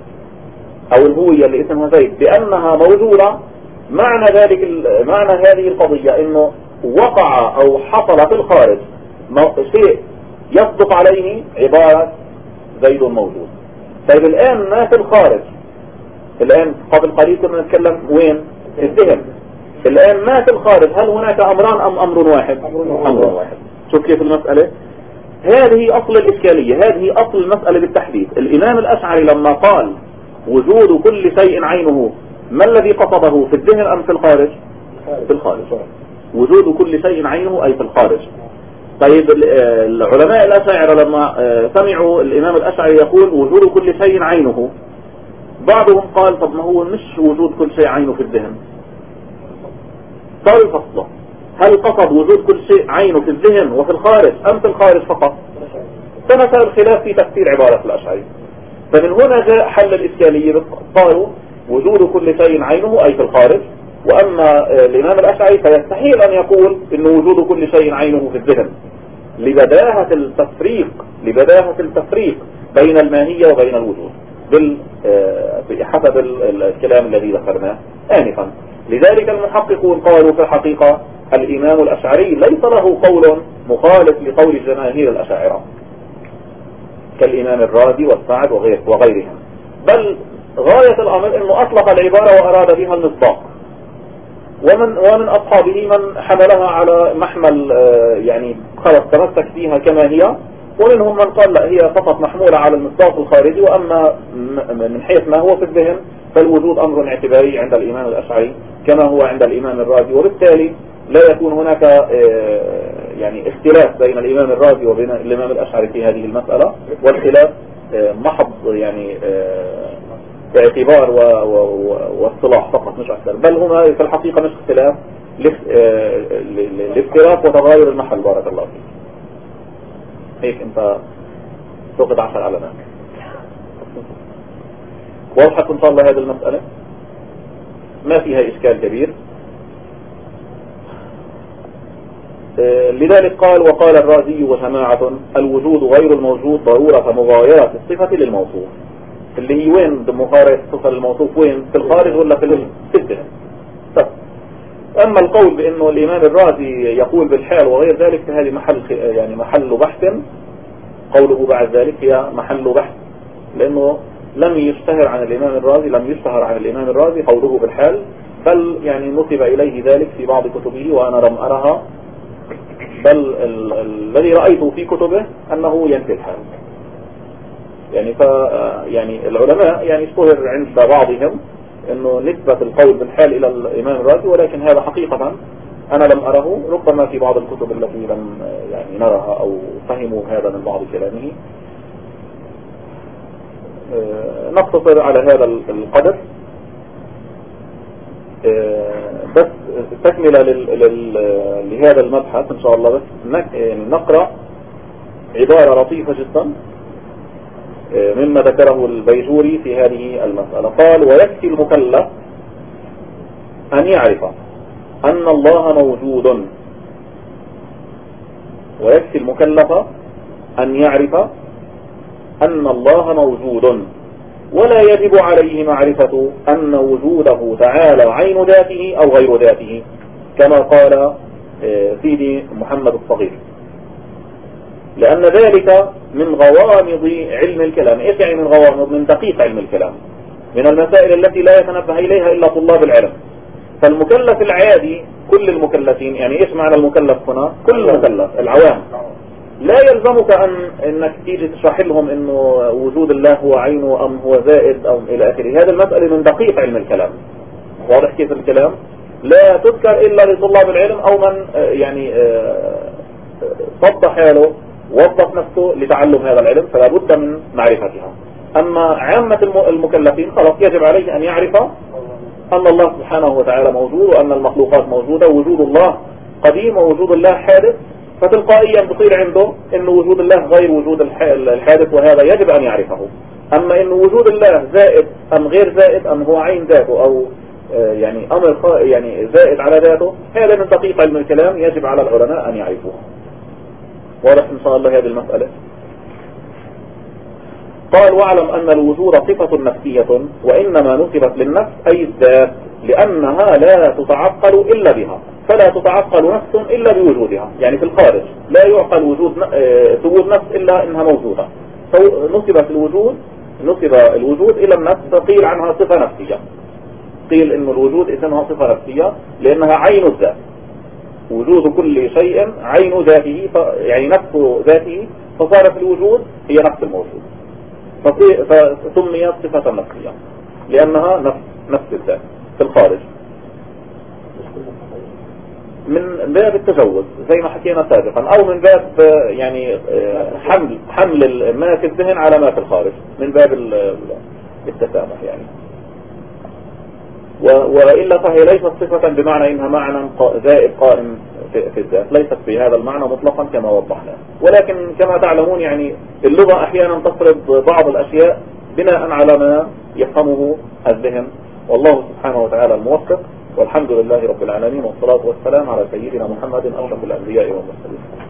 أو الهوية اللي اسمها زيد بأنها موجودة، معنى ذلك معنى هذه القضية إنه وقع أو حصل في الخارج شيء يصدق عليه عبارة زيد موجود. طيب الآن ما في الخارج، الآن قبل قليل كنا نتكلم وين؟ في الذهن. الآن ما في الخارج، هل هناك أمران أم أمر واحد؟ أمر واحد. شوف كيف المسألة. هذه أصل الإشكالية، هذه أصل المسألة بالتحديد. الإمام الأشعري لما قال وجود كل شيء عينه، ما الذي قصده، في الذهن أم في الخارج؟ في الخارج. وجود كل شيء عينه أي في الخارج. طيب العلماء الأشاعرة لما سمعوا الإمام الأشعري يقول وجود كل شيء عينه، بعضهم قال طب ما هو مش وجود كل شيء عينه في الذهن، صار الفصل هل قصد وجود كل شيء عينه في الذهن وفي الخارج أم في الخارج فقط؟ فنسأل الخلاف في تفسير عبارة الأشعري. فمن هنا جاء حل الإشكالية، قالوا وجود كل شيء عينه أي في الخارج، وأما الإمام الأشعري فيستحيل أن يقول إن وجود كل شيء عينه في الذهن، لبداهة التفريق لبداهة التفريق بين الماهية وبين الوجود بحسب الكلام الذي ذكرناه آنفا. لذلك المحققون قالوا في الحقيقة الإمام الأشعري ليس له قول مخالف لقول جماهير الأشاعرة كالإمام الرازي والسعد وغير وغيرهم، بل غاية الأمر أنه أطلق العبارة وأراد بها المصداق، ومن ومن أصحابه من حملها على محمل يعني خلص تمسك فيها كما هي، ومنهم من قال لا هي فقط محمولة على المصداق الخارجي، وأما من حيث ما هو في الذهن فالوجود أمر اعتباري عند الإمام الأشعري كما هو عند الإمام الرازي، وبالتالي لا يكون هناك يعني اختلاف بين الإمام الرازي وبين الإمام الأشعري في هذه المسألة، والخلاف محض يعني باعتبار واصطلاح فقط مش أكثر، بل هما في الحقيقة مش اختلاف، الاختلاف وتغاير المحل. بارك الله فيك. هيك انت تاخذ عشر علامات. واضحة ان شاء الله هذه المسألة ما فيها اشكال كبير. لذلك قال وقال الرازي وجماعة الوجود غير الموجود ضرورة مغايرة الصفة للموصوف. اللي هي وين مغايرة الصفة للموصوف؟ وين؟ في الخارج ولا في الذهن؟ طب اما القول بانه الامام الرازي يقول بالحال وغير ذلك فهذه محل يعني محل بحث. قوله بعد ذلك هي محل بحث، لانه لم يشتهر عن الامام الرازي لم يشتهر عن الامام الرازي قوله بالحال، بل يعني نسب اليه ذلك في بعض كتبه وانا لم ارها، بل الذي رأيته في كتبه أنه ينفي الحال. يعني ف يعني العلماء يعني اشتهر عند بعضهم أنه نسبة القول بالحال إلى الإمام الرازي، ولكن هذا حقيقة أنا لم أره، ربما في بعض الكتب التي لم يعني نرها أو فهموا هذا من بعض كلامه. نقتصر على هذا القدر، بس تكملة لهذا المبحث إن شاء الله. بس نقرأ عبارة لطيفة جدا مما ذكره البيجوري في هذه المسألة. قال ويكفي المكلف أن يعرف أن الله موجود، ويكفي المكلف أن يعرف أن الله موجود، ولا يجب عليه معرفة أن وجوده تعالى عين ذاته أو غير ذاته، كما قال سيدي محمد الصغير، لأن ذلك من غوامض علم الكلام. إيش يعني من غوامض؟ من دقيق علم الكلام، من المسائل التي لا يتنبه إليها إلا طلاب العلم. فالمكلف العادي، كل المكلفين، يعني إيش معنى المكلف هنا؟ كل المكلف العوام، لا يلزمك أن انك تيجي تشرح لهم انه وجود الله هو عينه ام هو زائد او الى اخره. هذا المسألة من دقيق علم الكلام. واضح كيف الكلام؟ لا تذكر الا لطلاب العلم او من يعني صد حاله وظف نفسه لتعلم هذا العلم، فلا بد من معرفتها. اما عامة المكلفين خلاص يجب عليه ان يعرف ان الله سبحانه وتعالى موجود، وان المخلوقات موجودة، ووجود الله قديم ووجود الله حادث، فتلقائيا بصير عنده انه وجود الله غير وجود الحادث، وهذا يجب ان يعرفه. اما انه وجود الله زائد ام غير زائد، ام هو عين ذاته او يعني امر يعني زائد على ذاته، هذا من دقيق علم الكلام يجب على العلماء ان يعرفوه. واضح ان شاء الله هذه المسألة. قال واعلم ان الوجود صفة نفسية، وانما نسبت للنفس اي الذات، لانها لا تتعقل الا بها، فلا تتعقل نفس إلا بوجودها. يعني في الخارج لا يعقل وجود ثبوت نفس إلا إنها موجودة. نسبت الوجود نسب الوجود إلى النفس، فقيل عنها صفة نفسية. قيل إن الوجود اسمها صفة نفسية لأنها عين الذات. وجود كل شيء عين ذاته، يعني نفس ذاته، فصارت الوجود هي نفس الموجود، فسميت صفة نفسية لأنها نفس نفس الذات في الخارج. من باب التجوز زي ما حكينا سابقا، او من باب يعني حمل حمل ما في الذهن على ما في الخارج، من باب التسامح يعني. وإلا فهي ليست صفة بمعنى انها معنى زائد قائم في الذات، ليست في هذا المعنى مطلقا كما وضحنا. ولكن كما تعلمون يعني اللغة احيانا تفرض بعض الاشياء بناء على ما يفهمه الذهن، والله سبحانه وتعالى الموفق. والحمد لله رب العالمين، والصلاة والسلام على سيدنا محمد أشرف الأنبياء والمرسلين.